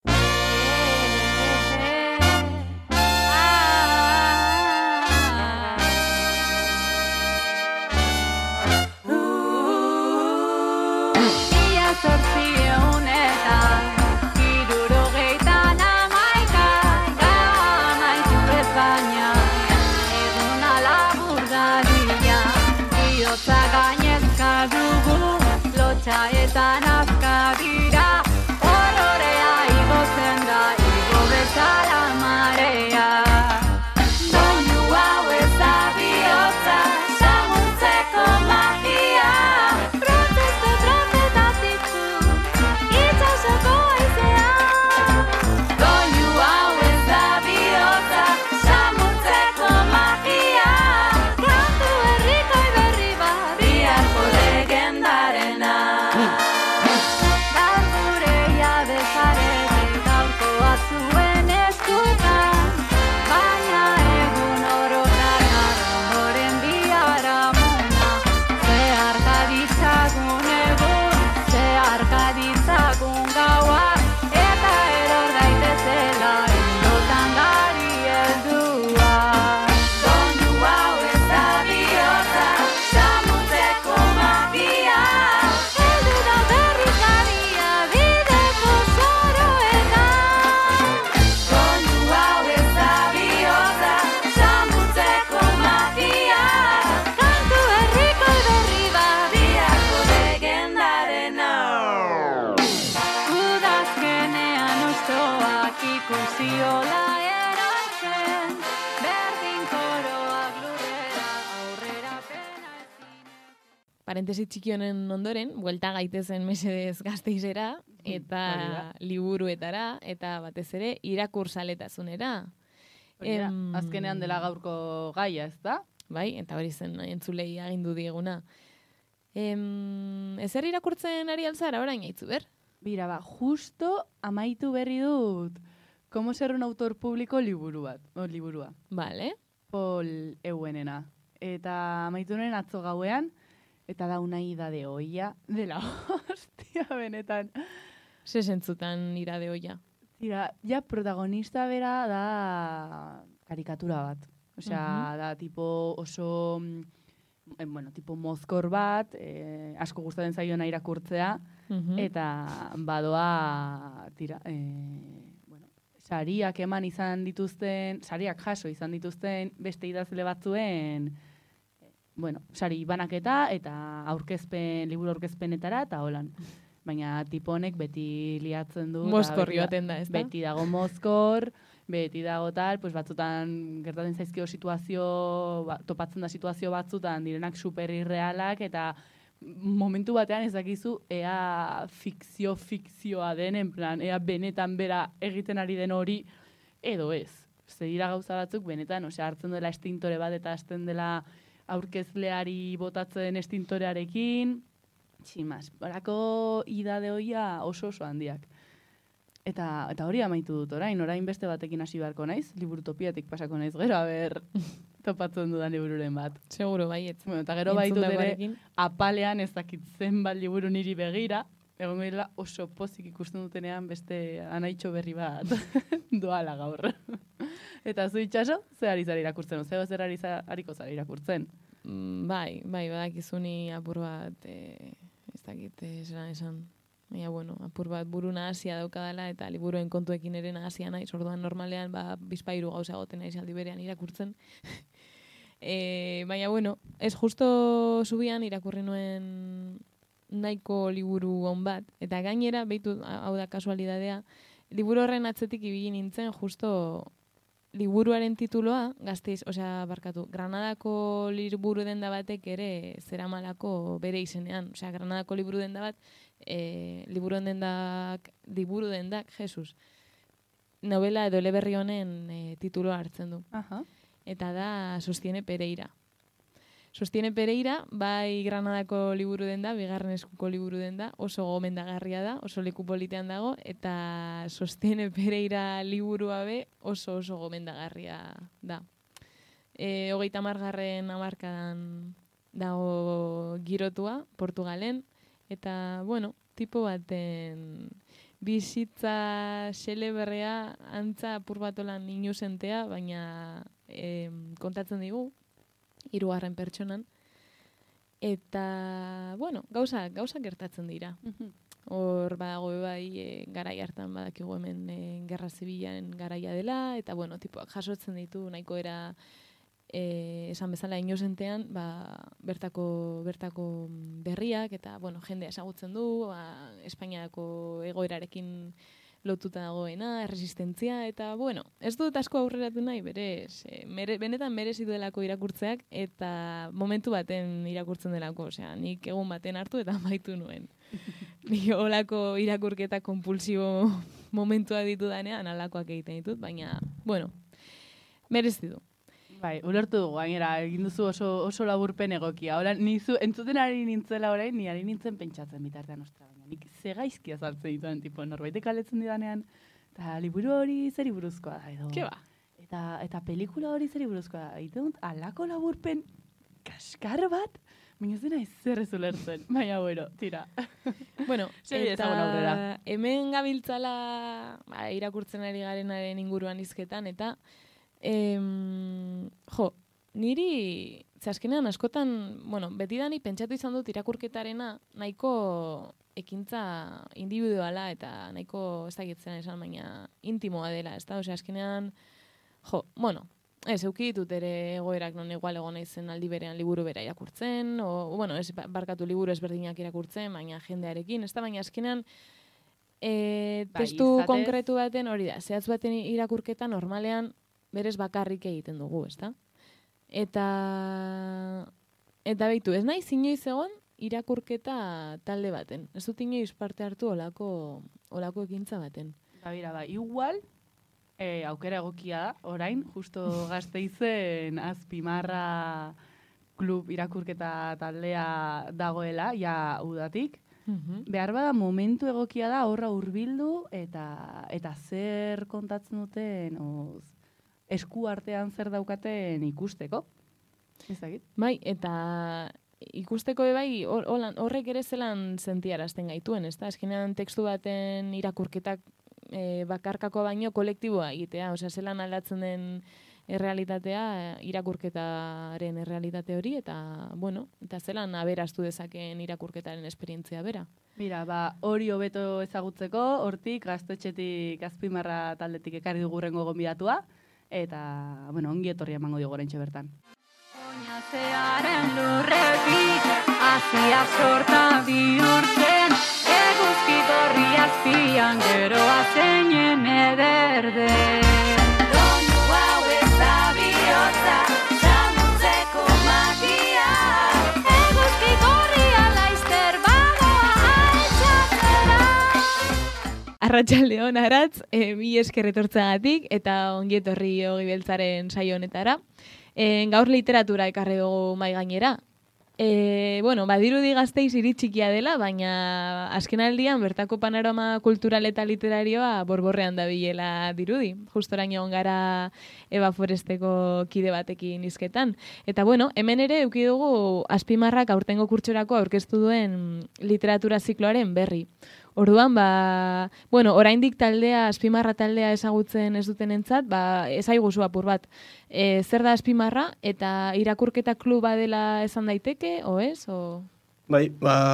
Eta nazka dira, ororea igotzen da, igo bezala marea. Doinu hau ez da bihotza, samuntzeko magia. Trotetatik zu, itsasoko haizea. Doinu hau ez da bihotza, samuntzeko magia. Kantu herrikoi berri bat, biharko legendarena. parentesi txiki honen ondoren, buelta gaitezen mesedez Gasteizera, eta liburuetara, eta batez ere, irakursaletasunera. Azkenean dela gaurko gaia, ez da? Bai, eta hori zen entzulei agindu dieguna. Ezer irakurtzen ari alzara, orain aitzu, ber? Bira, justo amaitu berri dut Como ser un autor público liburua. Vale. Paul Euenena. Eta amaitu nuen atzo gauean, eta da una ida de olla dela hostia, benetan. Ze zentzutan ira de olla? Tira, ja protagonista bera da karikatura bat. Osea, da tipo oso, tipo mozkor bat, asko gustatzen zaiona irakurtzea, eta badoa, sariak eman izan dituzten, sariak jaso izan dituzten beste idazle batzuen, sari banaketa eta liburu aurkezpenetara eta holan. Baina tipo honek beti liatzen du. Mozkorri baten da, ez da? Beti dago mozkor, beti dago tal, pues batzutan gertatzen zaizkio topatzen da situazio batzutan direnak super irrealak eta momentu batean ez dakizu ea fikzioa den, en plan, ea benetan bera egiten ari den hori, edo ez. Zer dira gauza batzuk benetan, hartzen dela estintore bat eta hasten dela aurkezleari botatzen estintorearekin, tximaz, horako ida de hoia oso handiak. Eta hori amaitu dut orain beste batekin hasi beharko naiz, liburutopiatik pasako naiz, gero haber topatzen dudan libururen bat. Seguro, baiet. Eta gero baitut ere, apalean ez dakitzen bat liburu niri begira, egongo dela oso pozik ikusten dutenean beste anaitxo berri bat doala gaur. Eta zu itxaso, zer ari zara irakurtzen, zer hariko zara irakurtzen? Bai, badakizuni apur bat, ez dakit esan. Baina, apur bat buru nahasia daukadala eta liburuen kontuekin ere nahasia naiz, orduan normalean bizpairu gauza goten naiz aldi berean irakurtzen. Baina, ez justo zubian irakurri nuen nahiko liburu on bat, eta gainera, behitu, hau da kasualidadea, liburu horren atzetik ibili nintzen justo liburuaren tituloa, Granadako liburu denda batek ere zeramalako bere izenean. Granadako liburu denda bat, liburu dendak, Jesus, novela edo eleberri honen tituloa hartzen du. Eta da Sostiene Pereira. Sostiene Pereira, bai Granadako liburu denda, bigarren eskuko liburu denda, oso gomendagarria da, oso leku politean dago, eta Sostiene Pereira liburua be oso gomendagarria da. 30. hamarkadan dago girotua, Portugalen, eta, tipo baten bizitza xeleberrea antza apur batolan inusentea, baina kontatzen digu, 3. pertsonan. Eta, gauza gertatzen dira. Hor badago bai garai hartan badakigu hemen gerra zibilaren garaia dela, eta tipoak jasotzen ditu nahiko era esan bezala inozentean, bertako berriak, eta jendea ezagutzen du, Espainiako egoerarekin lotuta dagoena, erresistentzia, eta ez dut asko aurreratu nahi, berez, benetan merezi duelako irakurtzeak, eta momentu baten irakurtzen delako, nik egun baten hartu eta amaitu nuen. Nik olako irakurketa konpulsibo momentua ditudanean, alakoak egiten ditut, baina, merezi du. Bai, ulertu dugu, gainera, egin duzu oso laburpen egokia. Hora, nizu, entzuten ari nintzela orain, ni ari nintzen pentsatzen bitartean, ostra, baina nik ze gaizki azaltzen dituen, tipo, norbaitek aletzen didanean, eta liburu hori zeri buruzkoa da, edo. Ke ba? Eta pelikula hori zeri buruzkoa da, egiten dut, alako laburpen kaskar bat, baina zena zer ez ulertzen, baina, tira. Eta hemen gabiltzala irakurtzen ari garenaren inguruan izketan, eta niri, azkenean askotan, betidani pentsatu izan dut irakurketarena nahiko ekintza individuala eta nahiko ez dakitzen esan, baina intimoa dela, ez da? Azkenean, ez euki ditut ere egoerak non igual egon naizen aldi berean liburu bera irakurtzen, ez barkatu liburu ezberdinak irakurtzen, baina jendearekin, ez da? Baina azkenean, testu konkretu baten hori da, zehatz baten irakurketa normalean berez bakarrik egiten dugu, ezta? Eta behitu, ez nahi inoiz egon irakurketa talde baten. Ez dut inoiz parte hartu olako ekintza baten. Igual, aukera egokia da, orain, justo Gasteizen Azpimarra klub irakurketa taldea dagoela, ja udatik. Behar bada momentu egokia da horra hurbildu eta zer kontatzen duten, esku artean zer daukaten ikusteko. Ezagit? Bai, eta ikusteko bai horrek ere zelan sentiarazten gaituen, ezta? Azkenean tekstu baten irakurketak bakarkako baino kolektiboa egitea, osea, zelan aldatzen den errealitatea, irakurketaren errealitate hori, eta, bueno, eta zelan aberastu dezakeen irakurketaren esperientzia bera. Mira, hori hobeto ezagutzeko, hortik Gaztetxetik Azpimarra taldetik ekarri dugurrengo gonbidatua, eta, bueno, ongi etorria emango dio gorentxe bertan. Oinazearen lurretik, azia sorta bihurtzen, eguzki gorri azpian geroa zeinen ederden. Doinu hau ez da bihotza, samutzeko magia, eguzki gorria laizter bagoa altxatzera. Arratsaldeon Aratz, mi esker etortzeagatik eta ongi etorri Ogi Beltzaren saio honetara. Gaur literatura ekarri dugu mai gainera. Badirudi Gasteiz hiri txikia dela, baina azkenaldian bertako panorama kultural eta literarioa borborrean dabilela dirudi. Justo orain egon gara Eba Foresteko kide batekin hizketan. Eta hemen ere eduki dugu Azpimarrak aurtengo kurtsorako aurkeztu duen literatura zikloaren berri. Orduan, oraindik taldea, Azpimarra taldea ezagutzen ez dutenentzat, ezaiguzu apur bat. Zer da Azpimarra eta irakurketa kluba dela esan daiteke, o ez? Bai,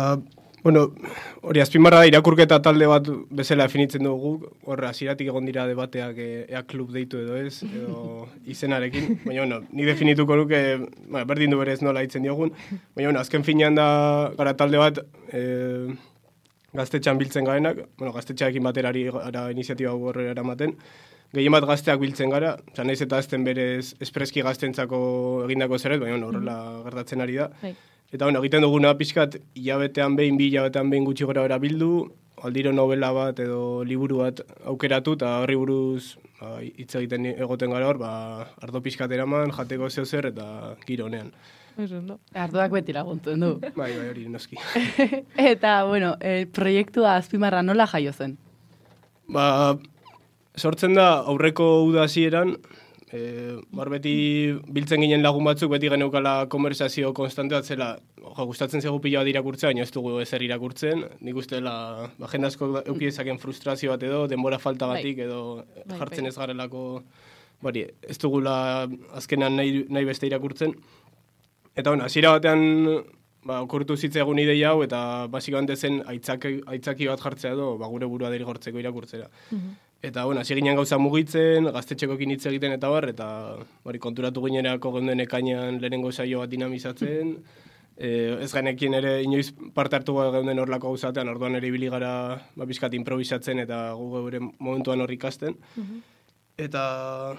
hori Azpimarra irakurketa talde bat bezala definitzen dugu, horre hasieratik egon dira debateak ea klub deitu edo ez, edo izenarekin, baina nik definituko nuke, berdin du berez nola hitzen diogun, baina azken finean da gara talde bat, gaztetxean biltzen garenak, gaztetxearekin baterari gara iniziatiba horre eramaten, gehien bat gazteak biltzen gara, nahiz eta azten berez espreski gaztentzako egindako zeret, baina horrela gertatzen ari da. Eta egiten duguna pixkat, hilabetean behin, 2 hilabetean behin gutxi gora bildu, aldiro novela bat edo liburu bat aukeratu, eta horri buruz hitz egiten egoten gara hor, ardo pixkat eraman, jateko zeo zer eta giro honean. Ardoak beti laguntzen du. Bai, hori noski. Eta, proiektua Azpimarra nola jaio zen? Sortzen da aurreko uda hasieran, beti biltzen ginen lagun batzuk, beti geneukala konversazio konstante bat zela, gustatzen zego pila bat irakurtzea, baina ez dugu ezer irakurtzen, nik uste dela, jendazko eukidezaken frustrazio bat edo, denbora faltagatik edo jartzen ez garelako, ez dugula azkenean nahi beste irakurtzen. Eta hasiera batean okurtu zitzaegun ideia hau, eta basikamente zen aitzaki bat jartzea edo gure burua derigortzeko irakurtzera. Eta hasi ginen gauza mugitzen, gaztetxekoekin hitz egiten eta konturatu ginerako geunden ekainean lehenengo saio bat dinamizatzen, ez genekien ere inoiz parte hartu geunden horlako gauzatean, orduan ere ibili gara pixkat improvisatzen eta gure momentuan hor ikasten. Eta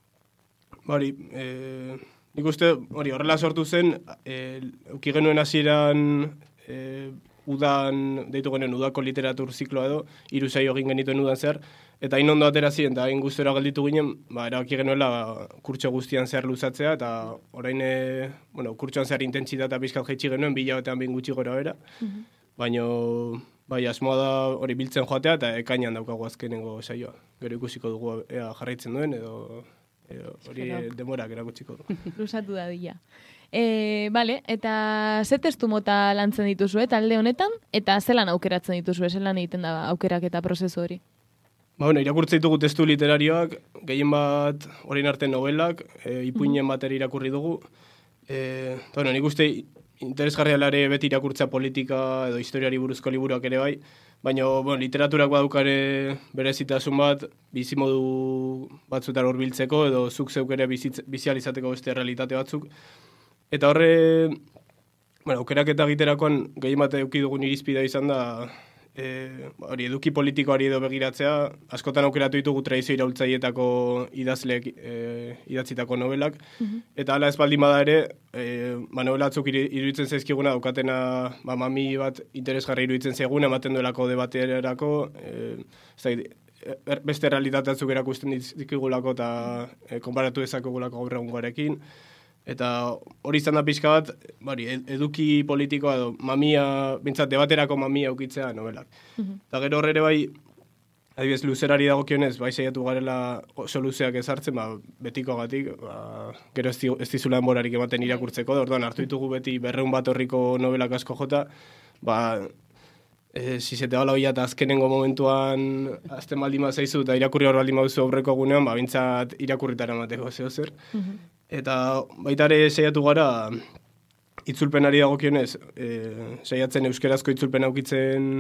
nik uste horrela sortu zen, euki genuen hasieran udan, deitu genuen udako literatur zikloa edo, 3 saio egin genituen udan zehar, eta hain ondo atera ziren, eta hain guztora gelditu ginen, erabaki genuela kurtso guztian zehar luzatzea, eta orain, kurtsoan zehar intentsitatea pixkat jaitsi genuen, 2 hilabetean behin gutxi gora bera, baina, asmoa da hori biltzen joatea, eta ekainan daukagu azkenengo saioa. Gero ikusiko dugu ea jarraitzen duen, edo hori demorak erakutsiko du. Luzatu da dila. Eta ze testu mota lantzen dituzue talde honetan, eta zelan aukeratzen dituzue, zelan egiten da aukerak eta prozesu hori? Irakurtzen ditugu testu literarioak, gehien bat orain arte novelak, ipuinen bateri irakurri dugu. Nik uste interesgarrialare beti irakurtzea politika edo historiari buruzko liburuak ere bai, baina literaturak badukare berezitasun bat, bizimodu batzuetan hurbiltzeko edo zuk zeuk ere bizializateko beste realitate batzuk. Eta horre, aukerak eta egiterakoan gehien bat eduki dugun irizpidea izan da, eduki politikoari edo begiratzea, askotan aukeratu ditugu tradizio iraultzaietako idazleek idatzitako novelak, eta hala ez baldin bada ere, novelatzuk iruditzen zaizkiguna daukatena mami bat interesgarri iruditzen zaigun, ematen duelako debaterako, beste realitateatzuk erakusten dizkigulako eta konparatu dezakegulako gaur egungoarekin. Eta hori izan da pixka bat, eduki politikoa edo mamia, bintzat debaterako mamia ukitzea novelak. Eta gero horre bai, adibidez luzerari dagokionez, bai saiatu garela oso luzeak ezartzen, betikoagatik, gero ez dizula denborarik ematen irakurtzeko, orduan hartu ditugu beti 200 bat horriko novelak asko jota, si se te bala hoia eta azkenengo momentuan azten baldin bat zaizu eta irakurri hor baldin baduzu aurreko egunean, bintzat irakurritara emateko zer. Eta baita ere saiatu gara itzulpenari dagokionez, saiatzen euskerazko itzulpen aukitzen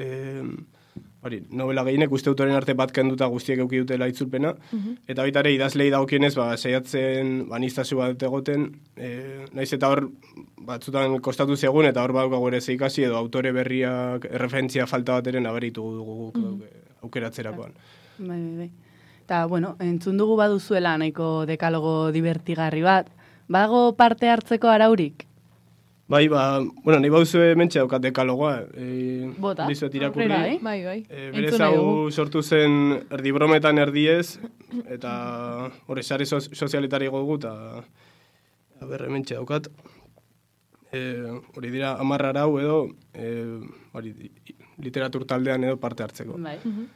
novela gehienek uste autoren arte bat kenduta guztiek euki dutela itzulpena, eta baita ere idazlei dagokionez saiatzen aniztasu bat egoten, naiz eta hor batzutan kostatu zegoen eta hor baukago ere zeikasi edo autore berriak erreferentzia falta bat ere nabaritu dugu aukeratzerakoan. Bai. Eta, entzun dugu baduzuela nahiko dekalogo divertigarri bat. Badago parte hartzeko araurik? Bai, nahi baduzue mentxe daukat dekalogoa. Bota, irakurri. Bai. Berez hau sortu zen erdibrometan erdiez, eta hori sare sozialetari dugu, eta berre mentxe daukat. Hori dira 10 arau edo literatur taldean edo parte hartzeko. Bai.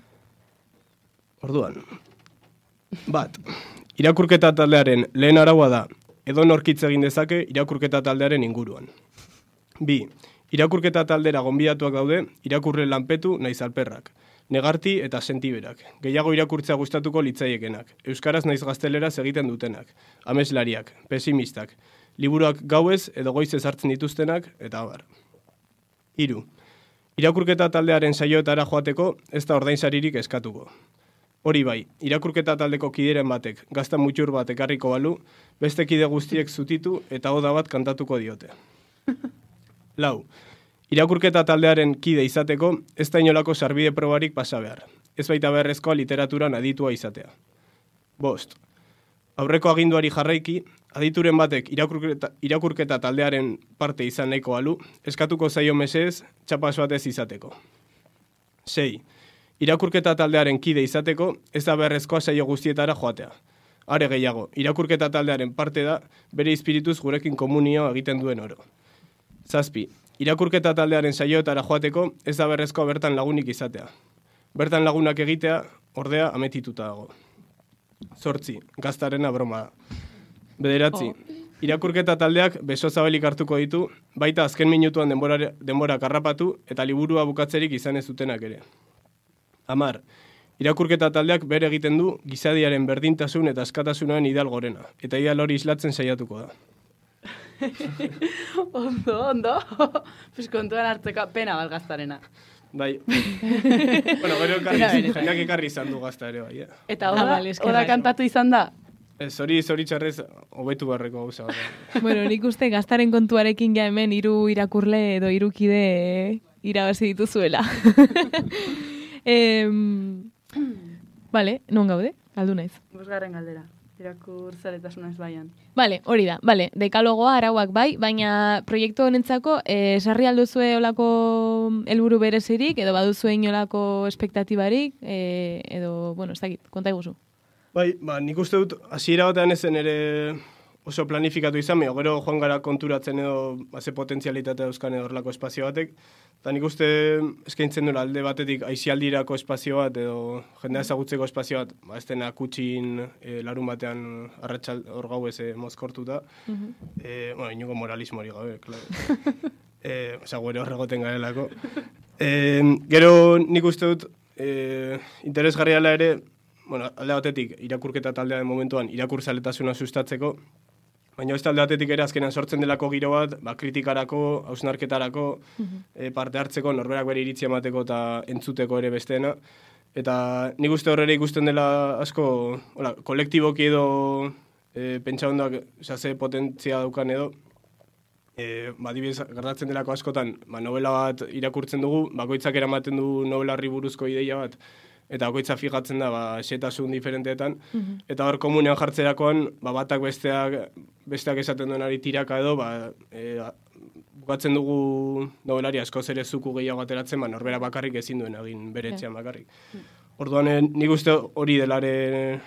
Orduan. Bat, irakurketa taldearen lehen araua da, edo norkitz egin dezake irakurketa taldearen inguruan. 2. Irakurketa taldera gonbidatuak daude, irakurle lanpetu naiz alperrak, negarti eta sentiberak, gehiago irakurtzea gustatuko litzaiekenak, euskaraz naiz gazteleraz egiten dutenak, ameslariak, pesimistak, liburuak gauez edo goizez hartzen dituztenak, eta abar. 3. Irakurketa taldearen saioetara joateko ez da ordainsaririk eskatuko. Hori bai, irakurketa taldeko kideren batek, gazta mutxur bat ekarriko balu, beste kide guztiek zutitu eta oda bat kantatuko diote. 4. Irakurketa taldearen kide izateko, ez da inolako sarbide probarik pasa behar. Ez baita beharrezkoa literaturan aditua izatea. 5. Aurreko aginduari jarraiki, adituren batek irakurketa taldearen parte izan nahiko balu, eskatuko zaio mesedez, txapas batez izateko. 6. Irakurketa taldearen kide izateko, ez da beharrezkoa saio guztietara joatea. Are gehiago, irakurketa taldearen parte da, bere izpirituz gurekin komunio egiten duen oro. 7. Irakurketa taldearen saioetara joateko, ez da beharrezkoa bertan lagunik izatea. Bertan lagunak egitea, ordea, ametituta dago. 8. Gaztarena broma da. 9. Irakurketa taldeak beso zabalik hartuko ditu, baita azken minutuan denbora karrapatu eta liburua bukatzerik izan ez dutenak ere. 10. Irakurketa taldeak bere egiten du gizadiaren berdintasun eta askatasunaren idal gorena, eta idal hori islatzen saiatuko da. Ondo. Pues kontuan hartzeko pena bat gaztarena. Bai. Gero jendeak ekarri izan du gazta ere bai. Eta oda kantatu izan da? Hori txarrez hobetu beharreko gauza. Nik uste gaztaren kontuarekin ja hemen 3 irakurle edo 3 kide irabazi dituzuela. Vale, non gaude? Galdu naiz. 5. galdera. Irakur zaletasuna ez baian. Vale, hori da. Vale, dekalogoa arauak bai, baina proiektu honentzako sarri alduzue olako helburu berezirik, edo baduzue inolako espektatibarik, edo, ez dakit, konta iguzu. Bai, nik uste dut, hasiera batean ezen ere oso planifikatu izan, gero joan gara konturatzen edo ze potentzialitatea dauzkan edo horrelako espazio batek, eta nik uste eskaintzen dut alde batetik aizialdirako espazio bat edo jendea ezagutzeko espazio bat, ez dena kutxin larun batean hor gau ez mozkortuta, inuko moralismori gabe, klaro. Gure horregoten garelako. Gero nik uste dut interesgarriala ere, alde batetik irakurketa taldearen momentuan irakurzaletasuna sustatzeko, baina ez talde batetik ere azkenan sortzen delako giro bat, kritikarako, hausnarketarako, parte hartzeko, norberak bere iritzia emateko eta entzuteko ere besteena. Eta nik uste horrela ikusten dela asko, kolektiboki edo pentsa hondak ze potentzia daukan edo, adibidez, gertatzen delako askotan, novela bat irakurtzen dugu, bakoitzak eramaten du novelarri buruzko ideia bat, eta bakoitza fijatzen da, xetasun diferenteetan, eta hor komunean jartzerakoan, batak besteak esaten duenari tiraka edo, bukatzen dugu novelari askoz ere zuku gehiago ateratzen, norbera bakarrik ezin duen egin bere etxean bakarrik. Orduan, nik uste hori delare,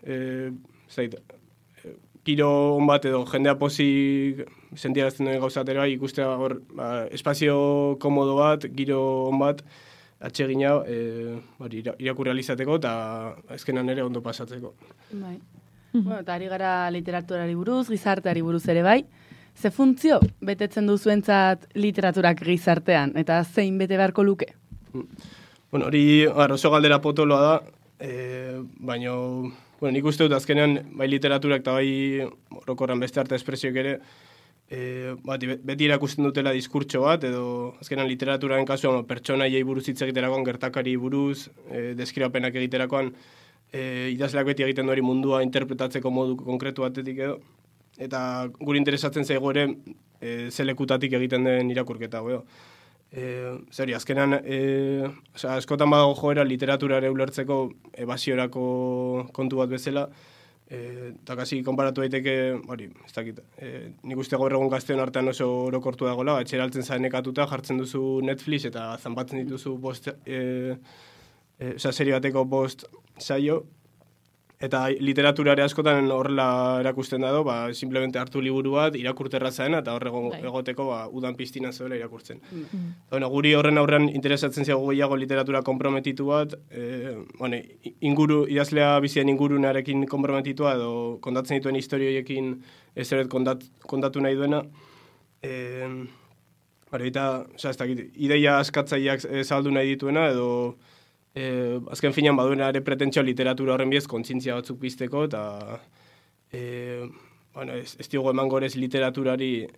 giro on bat edo jendea pozik sentiarazten duen gauzatera, ikustea hor espazio komodo bat, giro on bat, atsegina irakurri alizateko eta azkenan ere ondo pasatzeko. Bai. Bueno, eta ari gara literaturari buruz, gizarteari buruz ere bai. Ze funtzio betetzen duzuentzat literaturak gizartean, eta zein bete beharko luke? Bueno, hori oso galdera potoloa da, baina nik uste dut azkenean bai literaturak eta bai orokorran beste arte espresioek ere beti erakusten dutela diskurtso bat, edo azkenean literaturaren kasuan pertsonaiei buruz hitz egiterakoan, gertakari buruz, deskribapenak egiterakoan, idazleak beti egiten duari mundua interpretatzeko modu konkretu batetik edo, eta guri interesatzen zaigu ere zelekutatik egiten den irakurketa, Zeri, azkenan, askotan badago joera literaturare ulertzeko ebasiorako kontu bat bezala, eta kasi konparatu daiteke, ez dakit, nik uste gaur egun gazteon artean oso orokortu dagoela, etxeraltzen zanekatuta, jartzen duzu Netflix eta zanbatzen dituzu serie bateko bost saio, eta literaturare askotan horrela erakusten da simplemente hartu liburu bat, irakurterra zaena, eta horrego egoteko udan piztinan zuela irakurtzen. Guri horren aurrean interesatzen ziago gehiago literatura komprometitu bat, idazlea bizien ingurunarekin komprometitua, edo kontatzen dituen historioiekin ez eret kontatu nahi duena. Ideia askatzaileak zabaldu nahi dituena, edo azken finean baduena ere pretentzio literatura horren biez kontzientzia batzuk pizteko, eta ez dugu eman gorez literaturari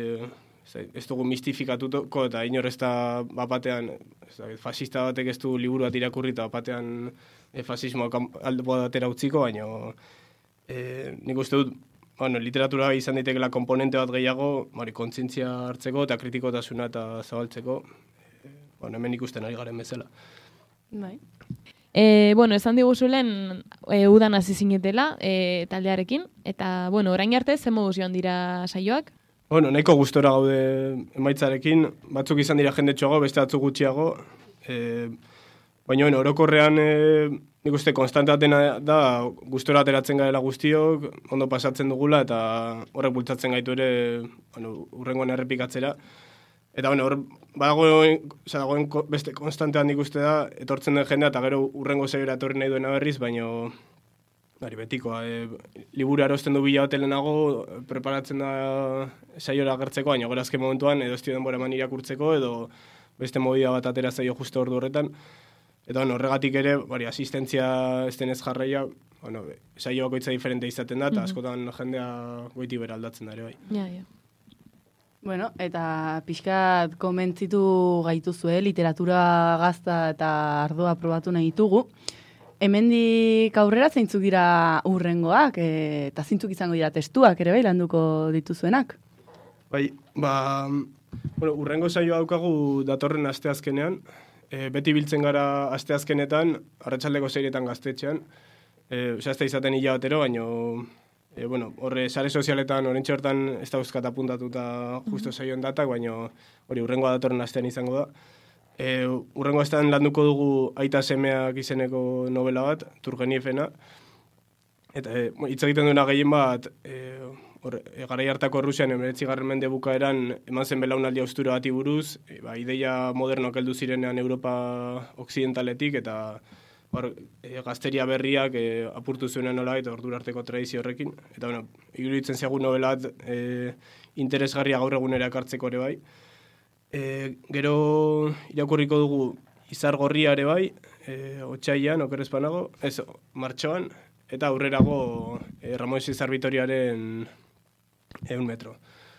ez dugu mistifikatuko, eta inor ez da batean, fasista batek ez du liburu bat irakurri, eta batean fasismoak aldo batera utziko, baina nik uste dut literatura izan daitekela komponente bat gehiago, kontzientzia hartzeko eta kritikotasuna eta zabaltzeko, hemen ikusten ari garen bezala. Bai. Esan diguzulen udan hasi zinetela taldearekin, eta orain arte ze moduz joan dira saioak? Nahiko gustora gaude emaitzarekin, batzuk izan dira jendetxoago, beste batzuk gutxiago, baina orokorrean nik uste konstantatena da gustora ateratzen garela guztiok, ondo pasatzen dugula, eta horrek bultzatzen gaitu ere urrengoan errepikatzera. Eta hor, dagoen beste konstantean nik uste da, etortzen den jendea, eta gero urrengo saioa etorri nahi duena berriz, baina betikoa, liburu erosten du bila bat lehenago, preparatzen da saiora agertzeko, baina gero azken momentuan, edo ez denbora eman irakurtzeko, edo beste modida bat atera zaio justo ordu horretan. Eta horregatik ere, asistentzia ez denez jarraia, saio bakoitza diferente izaten da, eta askotan jendea goiti bera aldatzen da ere bai. Bueno, eta pixkat komentzitu gaituzue, literatura gazta eta ardoa probatu nahi ditugu. Hemendik aurrera zeintzuk dira urrengoak, eta zeintzuk izango dira testuak ere bai landuko dituzuenak? Bai, urrengo saioa daukagu datorren asteazkenean. Beti biltzen gara asteazkenetan, arratsaldeko seirietan gaztetxean. Ez da izaten hilabetero, baina horre sare sozialetan orentxe hortan ez da euskat apuntatuta justo saioen datak, baina hori urrengoa datorren astean izango da. Urrengo astean landuko dugu Aita semeak izeneko novela bat, Turgeniefena. Eta hitz egiten duena gehien bat, garai hartako Errusian 19. mende bukaeran eman zen belaunaldi austura bati buruz, ideia modernoak heldu zirenean Europa okzidentaletik, eta gazteria berriak apurtu zuenan nola eta ordura arteko tradizio horrekin. Eta, iruditzen zaigu novelat interesgarria gaur egunera ekartzeko ere bai. Gero irakurriko dugu Izar gorria ere bai, otsailean, okerrez banago, martxoan, eta aurrerago Ramon Izar Vitoriaren 100 metro.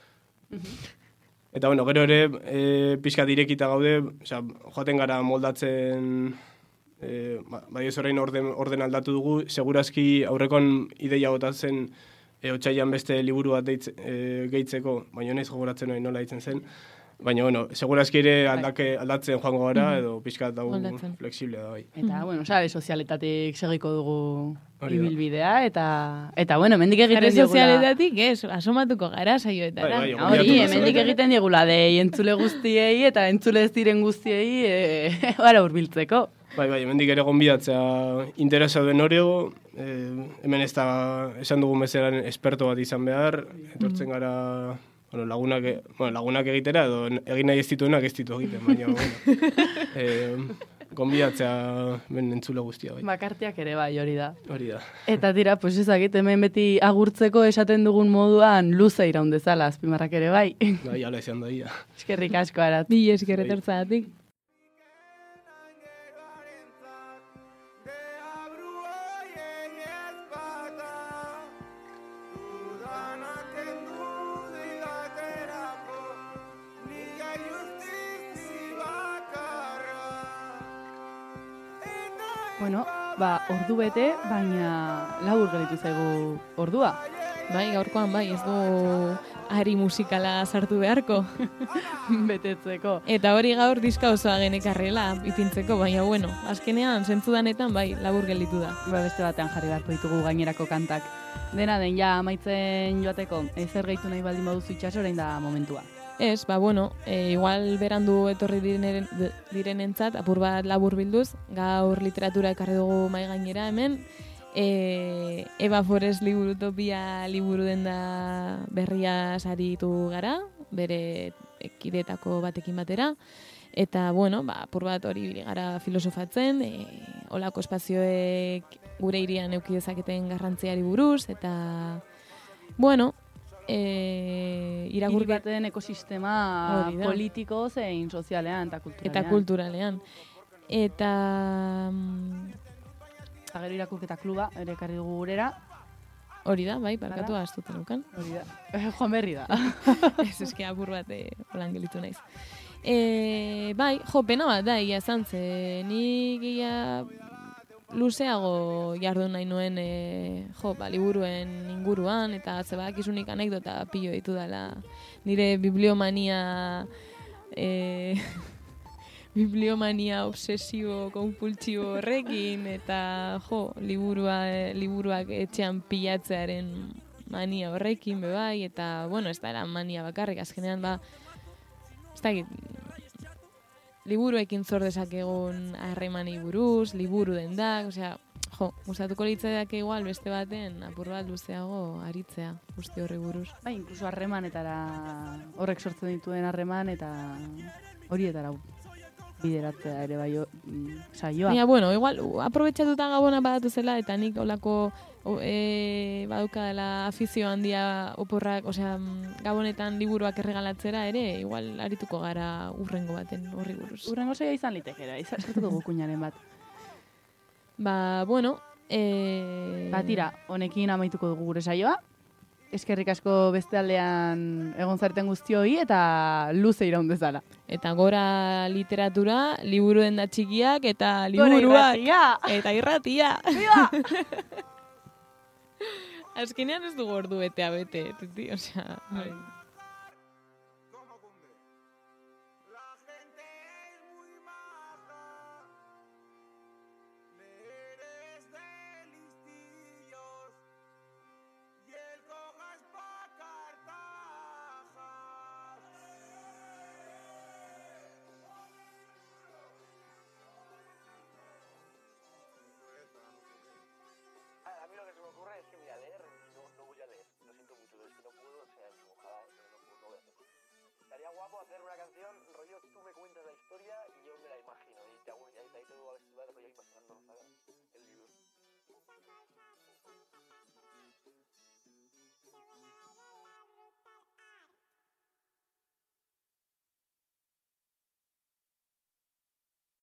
Eta, gero ere pixka direkita gaude, joaten gara moldatzen, bai ez orain orden aldatu dugu, segurazki aurrekon ideia botatzen Otsailean beste liburu bat gehitzeko, baina naiz gogoratzen hori nola ditzen zen. Baina, bueno, segurazki ere aldatzen joango gara, edo pixkat dago flexiblea da, bai. Eta, bueno, sare sozialetatik segiko dugu ibilbidea, eta bueno, mendik egiten diegula. Sare sozialetatik, asomatuko gara saioetara. Hori, mendik egiten diegula dei entzule guztiei eta entzule ez diren guztiei gara hurbiltzeko. Bai, mendik ere gonbidatzea interesa duen horrego, hemen ez da esan dugun bezeran esperto bat izan behar, etortzen gara lagunak egitera, edo egin nahi ez dituenak ez ditu egiten, baina, gonbidatzea ben entzule guztia, bai. Bakartiak ere bai, hori da. Hori da. Eta tira, pues ezagit, hemen beti agurtzeko esaten dugun moduan luze iraun dezala, azpimarrak ere bai. Bai, ala esan da, ia. Eskerrik asko, Arat. Bi eskerretortzatik. Bueno, ordu bete, baina labur gelitu zaigu ordua. Bai, gaurkoan bai, ez du ari musikala sartu beharko. Betetzeko. Eta hori gaur diska osoa genekarrela ipintzeko, baina bueno, azkenean, zentzudanetan bai, labur gelitu da. Beste batean jarri beharko ditugu gainerako kantak. Dena den, ja, amaitzen joateko, ezer gehitu nahi baldin baduzu itxaso, orain da momentua. Ez, igual berandu etorri direnentzat, apur bat labur bilduz, gaur literatura ekarri dugu mai gainera hemen, Eva Forest Liburutopia liburu denda berria saritu gara, bere kidetako batekin batera, eta, apur bat hori gara filosofatzen, olako espazioek gure hirian eduki dezaketen garrantziari buruz, eta, irakurri baten ekosistema politiko zein sozialean eta kulturalean. Eta gero irakurketa kluba ere ekarri dugu gurera. Hori da, bai, barkatu astuten ukan. Hori da. Joan berri da. Ez eski apur bat holan gelitu naiz. Pena bat da, ia esan ze, nik ia luzeago jardun nahi nuen liburuen inguruan, eta zebak izunik anekdota pilo ditu dela nire bibliomania obsesibo, konpultsibo horrekin, eta liburuak etxean pilatzearen mania horrekin, bebai, eta, ez da mania bakarrik, azkenean, ez da liburuekin zor dezakegun harremani buruz, liburu dendak, gustatuko litzaidak igual beste baten apur bat luzeago aritzea guzti horri buruz. Bai, inkluso harremanetara horrek sortzen dituen harreman eta horietara bideratzea ere bai saioa. Baina, igual, aprobetxatuta gabona badatu zela, eta nik olako baduka dela afizio handia oporrak, gabonetan liburuak erregalatzera ere, igual arituko gara urrengo baten horri buruz. Urrengo saioa izan litekera, sartu dugu kuñaren bat. Tira, honekin amaituko dugu gure saioa. Eskerrik asko beste aldean egon zareten guztioi eta luze iraun dezala. Eta gora literatura, liburu denda txikiak eta liburuak. Eta irratia. Viva! Azkenean ez dugu ordu bete,